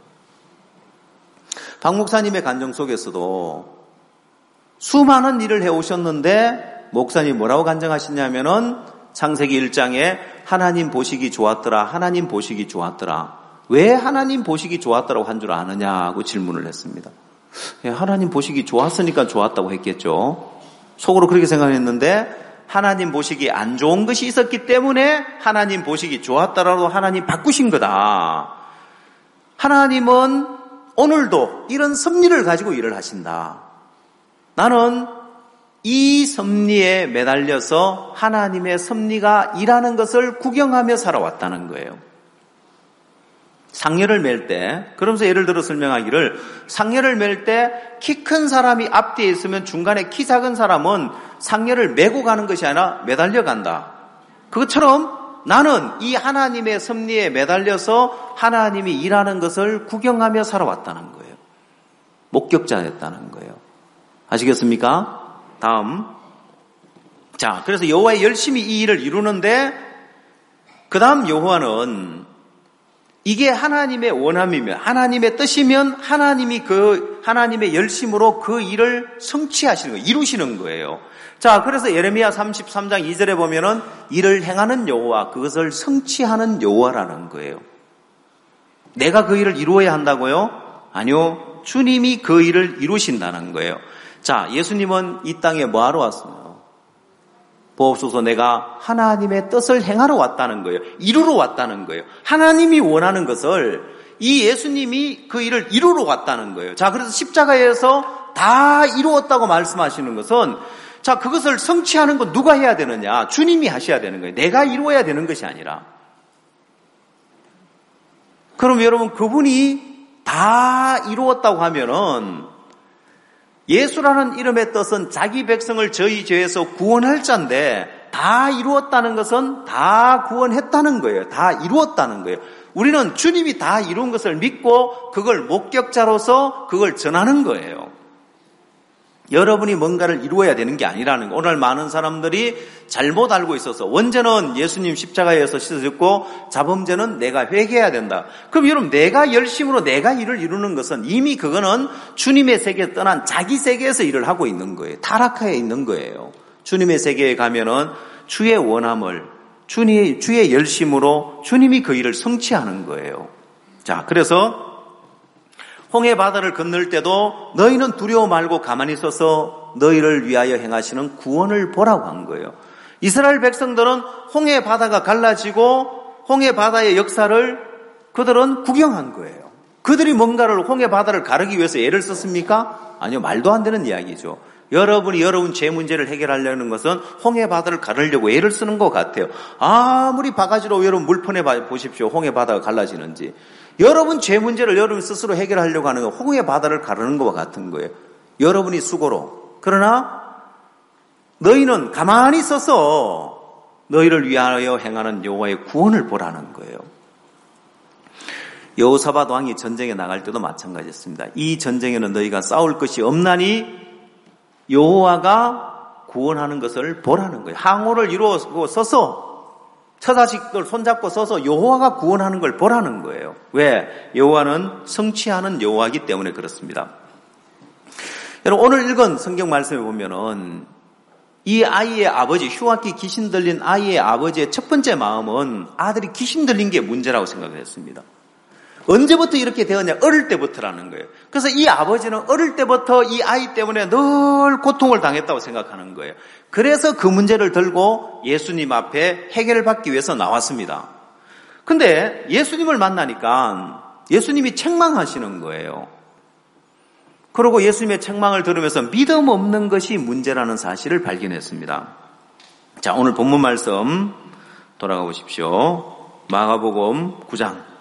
박 목사님의 간증 속에서도 수많은 일을 해오셨는데 목사님 뭐라고 간증하시냐면은 창세기 1장에 하나님 보시기 좋았더라, 하나님 보시기 좋았더라. 왜 하나님 보시기 좋았더라고 한 줄 아느냐고 질문을 했습니다. 하나님 보시기 좋았으니까 좋았다고 했겠죠. 속으로 그렇게 생각했는데 하나님 보시기 안 좋은 것이 있었기 때문에 하나님 보시기 좋았다라고 하나님 바꾸신 거다. 하나님은 오늘도 이런 섭리를 가지고 일을 하신다. 나는 이 섭리에 매달려서 하나님의 섭리가 일하는 것을 구경하며 살아왔다는 거예요. 상렬을 맬 때, 그러면서 예를 들어 설명하기를, 상렬을 맬 때 키 큰 사람이 앞뒤에 있으면 중간에 키 작은 사람은 상렬을 메고 가는 것이 아니라 매달려 간다. 그것처럼 나는 이 하나님의 섭리에 매달려서 하나님이 일하는 것을 구경하며 살아왔다는 거예요. 목격자였다는 거예요. 아시겠습니까? 다음. 자, 그래서 여호와의 열심히 이 일을 이루는데 그 다음 여호와는 이게 하나님의 원함이면 하나님의 뜻이면 하나님이 하나님의 열심으로 그 일을 성취하시는 거예요. 이루시는 거예요. 자, 그래서 예레미야 33장 2절에 보면은 일을 행하는 여호와, 그것을 성취하는 여호와라는 거예요. 내가 그 일을 이루어야 한다고요? 아니요. 주님이 그 일을 이루신다는 거예요. 자, 예수님은 이 땅에 뭐하러 왔어요? 보옵소서, 내가 하나님의 뜻을 행하러 왔다는 거예요. 이루러 왔다는 거예요. 하나님이 원하는 것을 이 예수님이 그 일을 이루러 왔다는 거예요. 자, 그래서 십자가에서 다 이루었다고 말씀하시는 것은, 자, 그것을 성취하는 건 누가 해야 되느냐? 주님이 하셔야 되는 거예요. 내가 이루어야 되는 것이 아니라. 그럼 여러분, 그분이 다 이루었다고 하면은 예수라는 이름의 뜻은 자기 백성을 저희 죄에서 구원할 자인데, 다 이루었다는 것은 다 구원했다는 거예요. 다 이루었다는 거예요. 우리는 주님이 다 이룬 것을 믿고 그걸 목격자로서 그걸 전하는 거예요. 여러분이 뭔가를 이루어야 되는 게 아니라는 거예요. 오늘 많은 사람들이 잘못 알고 있어서 원죄는 예수님 십자가에서 씻어졌고 자범죄는 내가 회개해야 된다. 그럼 여러분, 내가 열심으로 내가 일을 이루는 것은 이미 그거는 주님의 세계에 떠난 자기 세계에서 일을 하고 있는 거예요. 타락하에 있는 거예요. 주님의 세계에 가면은 주의 원함을 주의 열심으로 주님이 그 일을 성취하는 거예요. 자, 그래서 홍해 바다를 건널 때도 너희는 두려워 말고 가만히 서서 너희를 위하여 행하시는 구원을 보라고 한 거예요. 이스라엘 백성들은 홍해 바다가 갈라지고 홍해 바다의 역사를 그들은 구경한 거예요. 그들이 뭔가를 홍해 바다를 가르기 위해서 애를 썼습니까? 아니요, 말도 안 되는 이야기죠. 여러분이 여러분 죄 문제를 해결하려는 것은 홍해 바다를 가르려고 애를 쓰는 것 같아요. 아무리 바가지로 여러분 물폰에 보십시오. 홍해 바다가 갈라지는지. 여러분 죄 문제를 여러분 스스로 해결하려고 하는 건 홍해 바다를 가르는 것과 같은 거예요. 여러분이 수고로. 그러나 너희는 가만히 서서 너희를 위하여 행하는 여호와의 구원을 보라는 거예요. 여호사밧 왕이 전쟁에 나갈 때도 마찬가지였습니다. 이 전쟁에는 너희가 싸울 것이 없나니 여호와가 구원하는 것을 보라는 거예요. 항우를 이루고 서서 처자식들 손잡고 서서 여호와가 구원하는 걸 보라는 거예요. 왜? 여호와는 성취하는 여호와이기 때문에 그렇습니다. 여러분, 오늘 읽은 성경 말씀에 보면은 이 아이의 아버지, 흉악기 귀신 들린 아이의 아버지의 첫 번째 마음은 아들이 귀신 들린 게 문제라고 생각을 했습니다. 언제부터 이렇게 되었냐? 어릴 때부터라는 거예요. 그래서 이 아버지는 어릴 때부터 이 아이 때문에 늘 고통을 당했다고 생각하는 거예요. 그래서 그 문제를 들고 예수님 앞에 해결을 받기 위해서 나왔습니다. 근데 예수님을 만나니까 예수님이 책망하시는 거예요. 그리고 예수님의 책망을 들으면서 믿음 없는 것이 문제라는 사실을 발견했습니다. 자, 오늘 본문 말씀 돌아가 보십시오. 마가복음 9장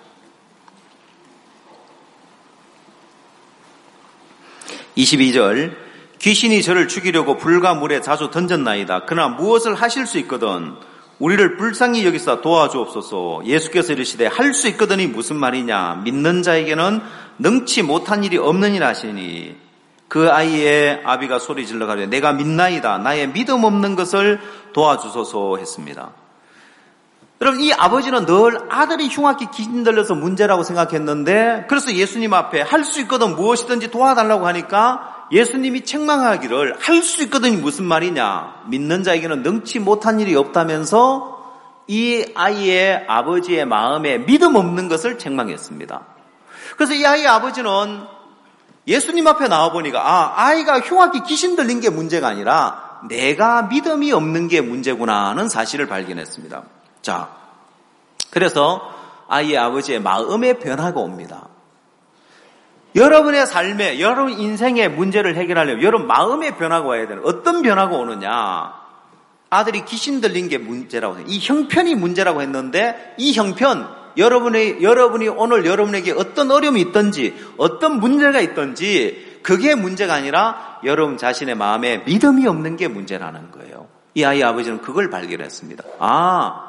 22절, 귀신이 저를 죽이려고 불과 물에 자주 던졌나이다. 그러나 무엇을 하실 수 있거든 우리를 불쌍히 여기사 도와주옵소서. 예수께서 이르시되 할 수 있거든이 무슨 말이냐? 믿는 자에게는 능치 못한 일이 없느니라 하시니 그 아이의 아비가 소리 질러 가되 내가 믿나이다. 나의 믿음 없는 것을 도와주소서 했습니다. 여러분, 이 아버지는 늘 아들이 흉악기 귀신 들려서 문제라고 생각했는데 그래서 예수님 앞에 할 수 있거든 무엇이든지 도와달라고 하니까 예수님이 책망하기를 할 수 있거든이 무슨 말이냐? 믿는 자에게는 능치 못한 일이 없다면서 이 아이의 아버지의 마음에 믿음 없는 것을 책망했습니다. 그래서 이 아이의 아버지는 예수님 앞에 나와보니까 아이가 흉악기 귀신 들린 게 문제가 아니라 내가 믿음이 없는 게 문제구나 하는 사실을 발견했습니다. 자, 그래서 아이의 아버지의 마음의 변화가 옵니다. 여러분의 삶에, 여러분 인생의 문제를 해결하려면 여러분 마음의 변화가 와야 되는, 어떤 변화가 오느냐? 아들이 귀신 들린 게 문제라고 해요. 이 형편이 문제라고 했는데 이 형편, 여러분이 오늘 여러분에게 어떤 어려움이 있든지 어떤 문제가 있든지 그게 문제가 아니라 여러분 자신의 마음에 믿음이 없는 게 문제라는 거예요. 이 아이의 아버지는 그걸 발견했습니다.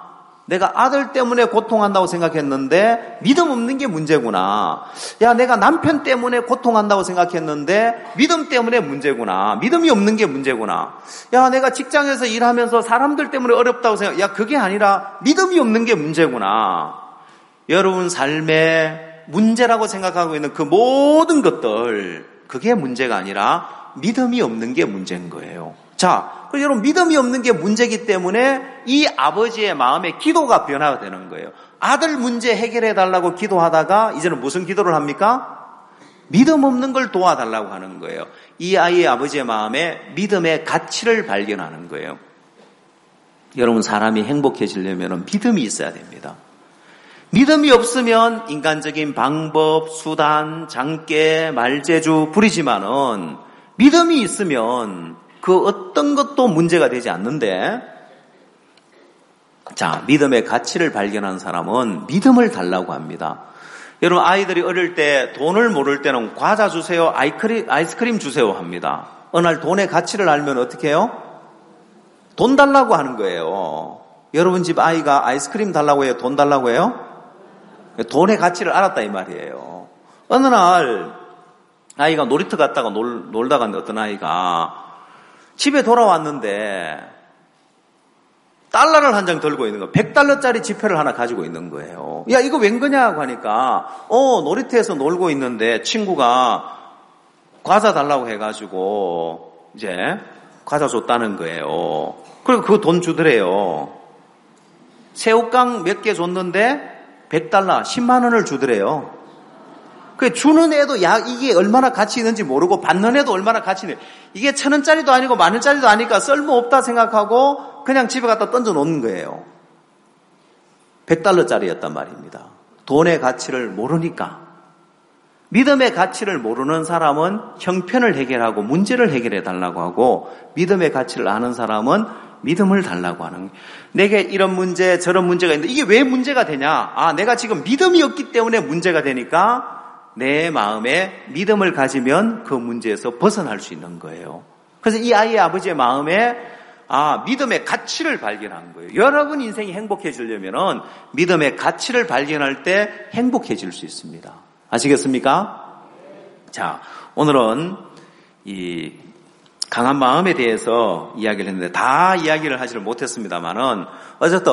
내가 아들 때문에 고통한다고 생각했는데 믿음 없는 게 문제구나. 야, 내가 남편 때문에 고통한다고 생각했는데 믿음 때문에 문제구나. 믿음이 없는 게 문제구나. 야, 내가 직장에서 일하면서 사람들 때문에 어렵다고 야, 그게 아니라 믿음이 없는 게 문제구나. 여러분 삶의 문제라고 생각하고 있는 그 모든 것들, 그게 문제가 아니라 믿음이 없는 게 문제인 거예요. 자, 그래서 여러분 믿음이 없는 게 문제이기 때문에 이 아버지의 마음에 기도가 변화가 되는 거예요. 아들 문제 해결해 달라고 기도하다가 이제는 무슨 기도를 합니까? 믿음 없는 걸 도와달라고 하는 거예요. 이 아이의 아버지의 마음에 믿음의 가치를 발견하는 거예요. 여러분 사람이 행복해지려면 믿음이 있어야 됩니다. 믿음이 없으면 인간적인 방법, 수단, 장깨, 말재주 부리지만은 믿음이 있으면 그 어떤 것도 문제가 되지 않는데, 자, 믿음의 가치를 발견한 사람은 믿음을 달라고 합니다. 여러분 아이들이 어릴 때 돈을 모를 때는 과자 주세요, 아이스크림 주세요 합니다. 어느 날 돈의 가치를 알면 어떻게 해요? 돈 달라고 하는 거예요. 여러분 집 아이가 아이스크림 달라고 해요? 돈 달라고 해요? 돈의 가치를 알았다 이 말이에요. 어느 날 아이가 놀이터 갔다가 놀다가 어떤 아이가 집에 돌아왔는데 달러를 한 장 들고 있는 거예요. 100달러짜리 지폐를 하나 가지고 있는 거예요. 야, 이거 웬 거냐고 하니까 놀이터에서 놀고 있는데 친구가 과자 달라고 해가지고 이제 과자 줬다는 거예요. 그리고 그 돈 주더래요. 새우깡 몇 개 줬는데 100달러 10만 원을 주더래요. 그 주는 애도 이게 얼마나 가치 있는지 모르고 받는 애도 얼마나 가치 있는지, 이게 1,000원짜리도 아니고 10,000원짜리도 아니까 쓸모없다 생각하고 그냥 집에 갖다 던져 놓는 거예요. 100달러짜리였단 말입니다. 돈의 가치를 모르니까. 믿음의 가치를 모르는 사람은 형편을 해결하고 문제를 해결해 달라고 하고, 믿음의 가치를 아는 사람은 믿음을 달라고 하는 거예요. 내게 이런 문제 저런 문제가 있는데 이게 왜 문제가 되냐? 내가 지금 믿음이 없기 때문에 문제가 되니까 내 마음에 믿음을 가지면 그 문제에서 벗어날 수 있는 거예요. 그래서 이 아이의 아버지의 마음에 믿음의 가치를 발견한 거예요. 여러분 인생이 행복해지려면 믿음의 가치를 발견할 때 행복해질 수 있습니다. 아시겠습니까? 자, 오늘은 이 강한 마음에 대해서 이야기를 했는데 다 이야기를 하지를 못했습니다만은 어쨌든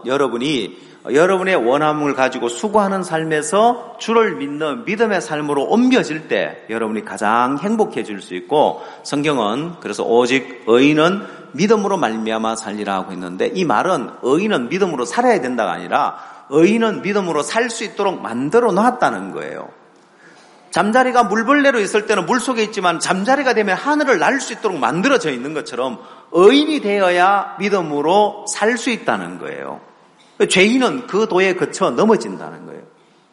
여러분의 원함을 가지고 수고하는 삶에서 주를 믿는 믿음의 삶으로 옮겨질 때 여러분이 가장 행복해질 수 있고, 성경은 그래서 오직 의인은 믿음으로 말미암아 살리라 하고 있는데, 이 말은 의인은 믿음으로 살아야 된다가 아니라 의인은 믿음으로 살 수 있도록 만들어 놨다는 거예요. 잠자리가 물벌레로 있을 때는 물속에 있지만 잠자리가 되면 하늘을 날 수 있도록 만들어져 있는 것처럼 의인이 되어야 믿음으로 살 수 있다는 거예요. 죄인은 그 도에 그쳐 넘어진다는 거예요.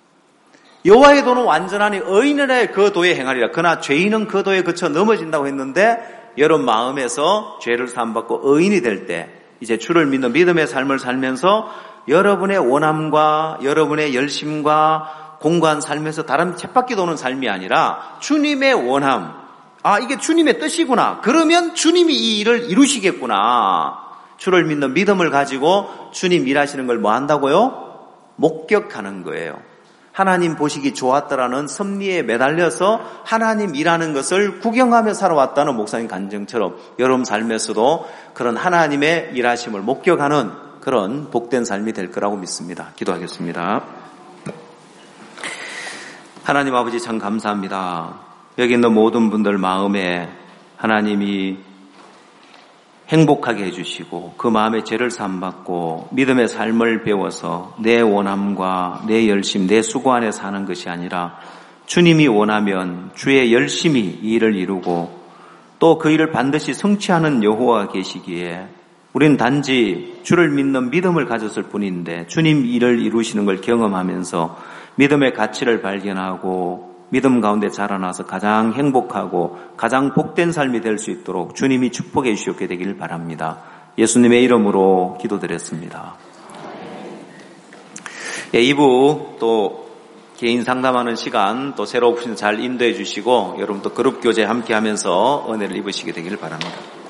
여호와의 도는 완전하니 의인은 그 도에 행하리라. 그러나 죄인은 그 도에 그쳐 넘어진다고 했는데, 여러분 마음에서 죄를 사함받고 의인이 될 때 이제 주를 믿는 믿음의 삶을 살면서 여러분의 원함과 여러분의 열심과 공고한 삶에서 다른 쳇바퀴 도는 삶이 아니라 주님의 원함, 이게 주님의 뜻이구나. 그러면 주님이 이 일을 이루시겠구나. 주를 믿는 믿음을 가지고 주님 일하시는 걸 뭐 한다고요? 목격하는 거예요. 하나님 보시기 좋았더라는 섭리에 매달려서 하나님 일하는 것을 구경하며 살아왔다는 목사님 간증처럼 여러분 삶에서도 그런 하나님의 일하심을 목격하는 그런 복된 삶이 될 거라고 믿습니다. 기도하겠습니다. 하나님 아버지 참 감사합니다. 여기 있는 모든 분들 마음에 하나님이 행복하게 해주시고 그 마음의 죄를 사함받고 믿음의 삶을 배워서 내 원함과 내 열심, 내 수고 안에 사는 것이 아니라 주님이 원하면 주의 열심히 이 일을 이루고 또 그 일을 반드시 성취하는 여호와가 계시기에 우리는 단지 주를 믿는 믿음을 가졌을 뿐인데 주님 일을 이루시는 걸 경험하면서 믿음의 가치를 발견하고 믿음 가운데 자라나서 가장 행복하고 가장 복된 삶이 될 수 있도록 주님이 축복해 주시게 되길 바랍니다. 예수님의 이름으로 기도드렸습니다. 2부 또 개인 상담하는 시간 또 새로 오신 잘 인도해 주시고 여러분 또 그룹 교제 함께 하면서 은혜를 입으시게 되길 바랍니다.